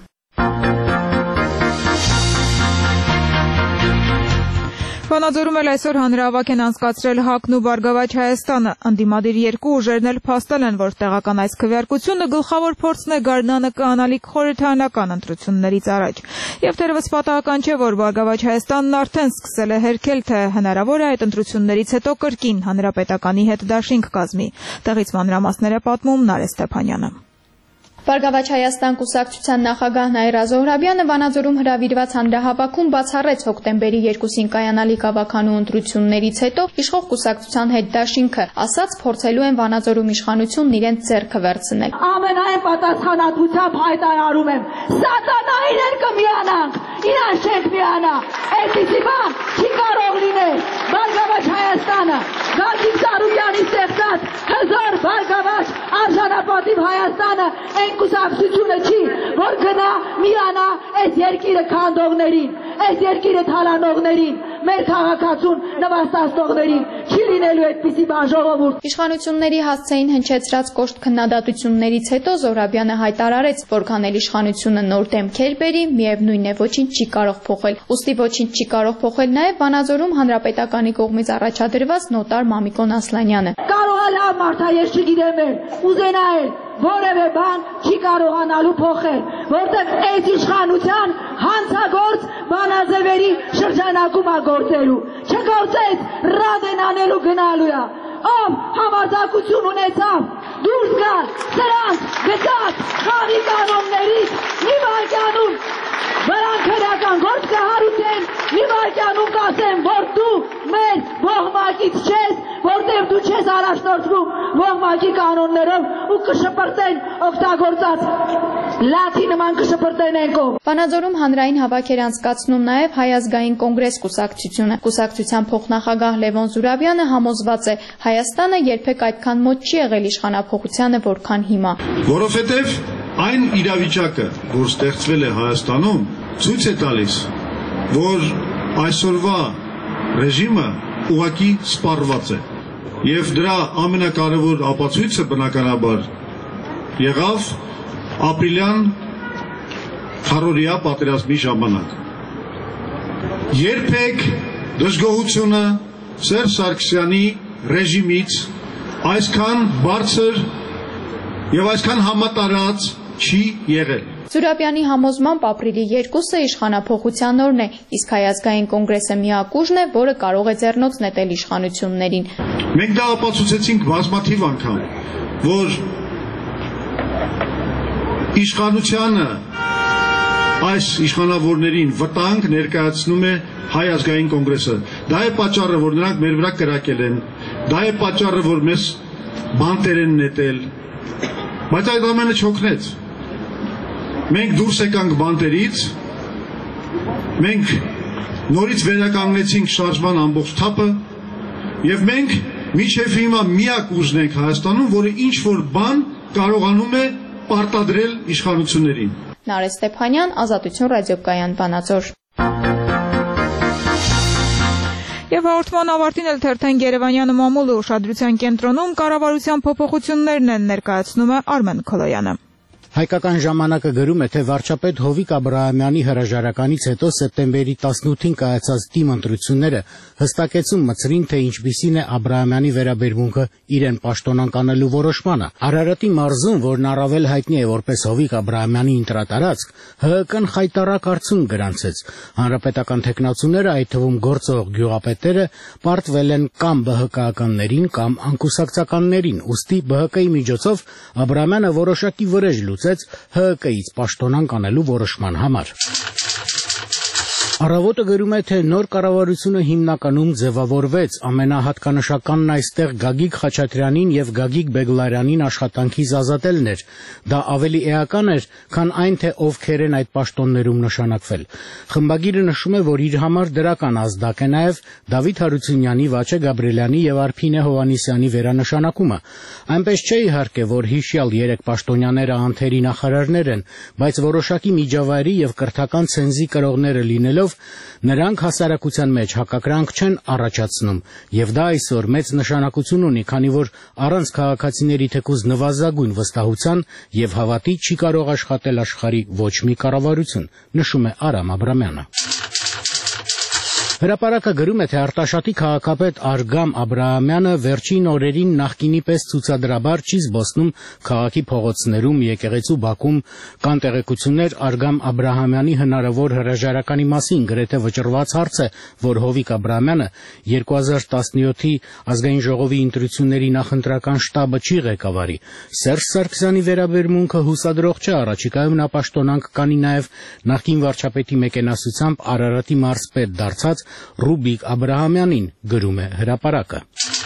Վանաձորում էլ այսօր հանրահավաք են անցկացրել ՀԱԿ-ն ու Բարգավաճ Հայաստանը։ Ընդդիմադիր երկու ուժերն էլ փաստել են, որ տեղական այս քվեարկությունը գլխավոր փորձն է գարնանը կանալիք խորհրդարանական ընտրություններից առաջ։ Եվ թերևս պատահական չէ, որ Բարգավաճ Հայաստանն արդեն սկսել է հերքել, թե հնարավոր է այդ ընտրություններից հետո կրկին հանրապետականի հետ դաշինք կազմի։ Տեղից մանրամասները պատմում Նարէ Ստեփանյանը։ Բարգավաճ Հայաստան կուսակցության նախագահ Նաիրա Զոհրաբյանը Վանաձորում հրավիրված հանրահավաքում բացառեց հոկտեմբերի 2-ին կայանալիք ավականու ընտրություններից հետո իշխող կուսակցության հետ դաշինքը, ասաց փորձելու են Վանաձորում իշխանությունն իրենց ձեռքը վերցնել։ Ամենայն պատասխանատվությամբ հայտարարում եմ, սատանային են կմիանանք, իրան չենք միանա, այդպիսի բան չի կարող լինել։ Բարգավաճ Հայաստանը, Գագիկ Ծառուկյանի ստեղծած հզոր բարգավաճ արժանապատիվ Հայաստանը այն կուսակցությունը չի, որ գնա միանա այս երկիրը քանդողներին, այս երկիրը թալանողներին, մեր քաղաքացուն նվաստացնողներին, չի լինելու այդպիսի բան ժողովուրդ։ Իշխանությունների հասցեին հնչեցրած կոշտ քննադատություններից հետո Զոհրաբյանը հայտարարեց, որքան էլ իշխանությունը նոր դեմքեր բերի, միևնույն է ոչինչ չի կարող փոխել։ Ուստի ոչինչ չի կարող փոխել նաև Վանաձորում հանրապետականի կողմից առաջադրված նոտար Մամիկոն Ասլանյանը։ Կարող է լավ մարդ է, ես չգիտեմ էլ, ուզենա էլ որևէ բան չի կարողանալու փոխել, որտեղ այս իշխանության հանցագործ բանաձևերի շրջանակում է գործելու, չգործեց ռադեն անելու գնալու է, ով համարձակություն ունեցավ դուրս գալ սրանց գծած խաղի կանոններից մի վայրկյանում վրանք հրական գործ կհարուցեն, մի վայրկյանում կասեն, որ դու մեր ողմակից չես, որտեղ դու չես առաջնորդվում ողմակի կանոններով ու կշպրտեն օգտագործած լաթի նման կշպրտեն ենքով։ Վանաձորում հանրային հավաք էր անցկացնում նաև Հայ ազգային կոնգրես կուսակցությունը։ Կուսակցության փոխնախագահ Լևոն Զուրաբյանը համոզված է, Հայաստանը երբեք այդքան մոտ չի եղել իշխանափոխությանը, որքան հիմա։ Որովհետև այն իրավիճակը, որ ստեղծվել է Հայաստանում, ցույց է տալիս, որ այսօրվա ռեժիմը ուղղակի սպառված է։ Եվ դրա ամենակարևոր ապացույցը բնականաբար եղավ ապրիլյան քարորիա պատերազմի ժամանակ։ Երբեք դժգոհությունը Սերժ Սարգսյանի ռեժիմից այսքան բարձր եւ այսքան համատարած չի եղել։ Զուրաբյանի համոզմամբ ապրիլի 2-ը իշխանափոխության օրն է, իսկ Հայ ազգային կոնգրեսը միակ ուժն է, որը կարող է ձեռնոց նետել իշխանություններին։ Մենք դա ապացուցեցինք բազմաթիվ անգամ, որ իշխանությանը այս իշխանավորներին վտանգ ներկայացնում է Հայ ազգային կոնգրեսը։ Դա է պատճառը, որ նրանք մեր վրա կրակել են, դա է պատճառը, որ մեզ բանտեր են նետել, բայց այդ ամենը չօգնեց։ Մենք դուրս եկանք բանտերից, մենք նորից վերականգնեցինք շարժման ամբողջ թափը եւ մենք մինչեւ հիմա միակ ուժն ենք Հայաստանում, որը ինչ-որ բան կարողանում է պարտադրել իշխանություններին։ Նարեկ Ստեփանյան, Ազատություն ռադիոկայան, Վանաձոր։ Եվ հաղորդման ավարտին էլ թերթեն Երևանյանը մամուլը ուշադրության կենտրոնում կառավարության փոփոխություններն են ներկայացնում է Արմեն Քոլոյանը։ Հայկական ժամանակը գրում է, թե վարչապետ Հովիկ Աբրահամյանի հրաժարականից հետո սեպտեմբերի 18-ին կայացած թիմ ընտրությունները հստակեցում մցրին, թե ինչպիսին է Աբրահամյանի վերաբերմունքը իրեն պաշտոնանկանելու որոշմանը։ Արարատի մարզում, որն առավել հայտնի է որպես Հովիկ Աբրահամյանի ընտրատարածք, ՀՀԿ-ն խայտառակ արդյունք գրանցեց։ Հանրապետական թեկնածուները, այդ թվում գործող գյուղապետերը, պարտվել են կամ ԲՀԿ-ականներին, կամ անկուսակցականներին, ուստի ԲՀԿ-ի միջոցով Աբրահամյանը որոշակի վրեժ լուծեց ՀՀԿ-ից պաշտոնանկանելու որոշման համար։ Առավոտը գրում է, թե նոր կառավարությունը հիմնականում ձևավորվեց, ամենահատկանշականն այստեղ Գագիկ Խաչատրյանին եւ Գագիկ Բեգլարյանին աշխատանքից ազատելն էր։ Դա ավելի էական էր, քան այն, թե ովքեր են այդ պաշտոններում նշանակվել։ Խմբագիրը նշում է, որ իր համար դրական ազդակ է նաեւ Դավիթ Հարությունյանի, Վաչե Գաբրիելյանի եւ Արփինե Հովհաննիսյանի վերանշանակումը։ Այնպես չէ իհարկե, որ հիշյալ 3 պաշտոնյաները անթերի նախարարներ են, բայց որոշակի միջավայրի եւ կրթական ցենզի կրողները լինելով նրանք հասարակության մեջ հակակրանք չեն առաջացնում, եւ դա այսօր մեծ նշանակություն ունի, քանի որ առանց քաղաքացիների թեկուզ նվազագույն վստահության եւ հավատի չի կարող աշխատել աշխարհի ոչ մի կառավարություն, նշում է Արամ Աբրամյանը։ Հրապարակը գրում է, թե Արտաշատի քաղաքապետ Արգամ Աբրահամյանը վերջին օրերին նախկինի պես ցուցադրաբար չի զբոսնում քաղաքի փողոցներում, եկեղեցու բակում, կան տեղեկություններ Արգամ Աբրահամյանի հնարավոր հրաժարականի մասին, գրեթե վճռված հարց է, որ Հովիկ Աբրահամյանը 2017-ի ազգային ժողովի ընտրությունների նախընտրական շտաբը չի ղեկավարի։ Սերժ Սարգսյանի վերաբերմունքը հուսադրող չէ, առաջիկայում նա պաշտոնանկ կանի նաև նախկին վարչապետի մեկենասությամբ Արարատի մարզպետ դարձած Ռուբիկ Աբրահամյանին, գրում է հրապարակը։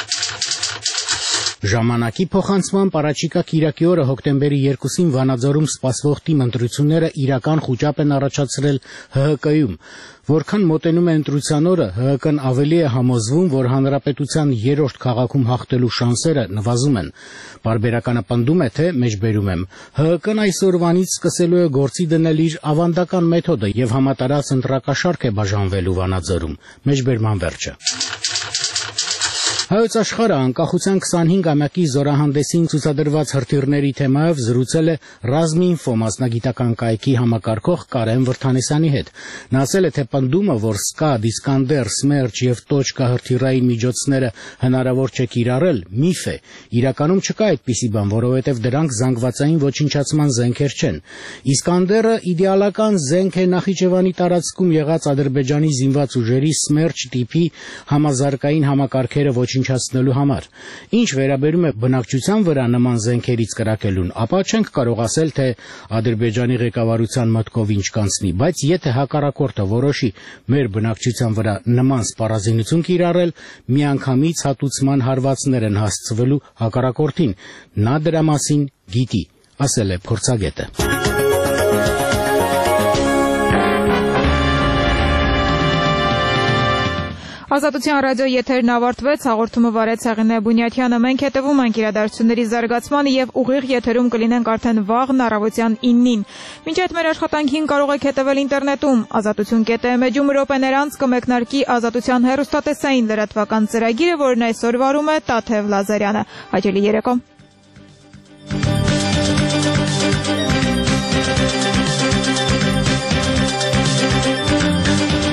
Ժամանակի փոխանցմամբ առաջիկա կիրակի օրը հոկտեմբերի 2-ին Վանաձորում սպասվող թիմ ընտրությունները իրական խուճապ են առաջացրել ՀՀԿ-ում։ Որքան մոտենում է ընտրության օրը, ՀՀԿ-ն ավելի է համոզվում, որ հանրապետության երրորդ քաղաքում հաղթելու շանսերը նվազում են։ Պարբերականը պնդում է, թե մեջբերում եմ, ՀՀԿ-ն այսօրվանից սկսելու է գործի դնել իր ավանդական մեթոդը եւ համատարած ընտրակաշարք է բաժանվելու Վանաձորում։ Մեջբերման վերջը։ Հայոց աշխարհը անկախության 25-ամյակի զորահանդեսին ցուցադրված հրթիռների թեմայով զրուցել է Ռազմինֆո մասնագիտական կայքի համակարգող Կարեն Վրդանեսյանի հետ։ Նա ասել է, թե պնդումը, որ Սկադ, Իսկանդեր, Սմերջ եւ Տոչկա հրթիռային միջոցները հնարավոր չէ կիրառել, միֆ է։ Իրականում չկա այդպիսի բան, որովհետեւ դրանք զանգվածային ոչնչացման զենքեր չեն։ Իսկանդերը իդեալական զենք է Նախիջևանի տարածքում եղած Ադրբեջանի զինված ուժերի Սմերջ տիպի համազարգային համակարգերը ոչնչացնելու համար։ Ինչ վերաբերում է բնակչության վրա նման զենքերից կրակելուն, ապա չենք կարող ասել, թե Ադրբեջանի ղեկավարության մտքով ինչ կանցնի, բայց եթե հակառակորդը որոշի մեր բնակչության վրա նման սպառազինություն կիրառել, միանգամից հատուցման հարվածներ են հասցվելու հակառակորդին։ Նա դրա մասին գիտի, ասել է փորձագետը։ Ազատության ռադիո եթերն ավարտվեց, հաղորդումը վարեց Հեղինե Բունյաթյանը, մենք հետևում ենք իրադարձությունների զարգացմանը եւ ուղիղ եթերում կլինենք արդեն վաղն առավոտյան 9-ին։ Մինչ այդ մեր աշխատանքին կարող եք հետևել ինտերնետում, azatutun.am-ում րոպեներ անց կմեկնարկի Ազատության հեռուստատեսային լրատվական ծրագիրը, որն այսօր վարում է Տաթև Լազարյանը։ Հաճելի երեկո։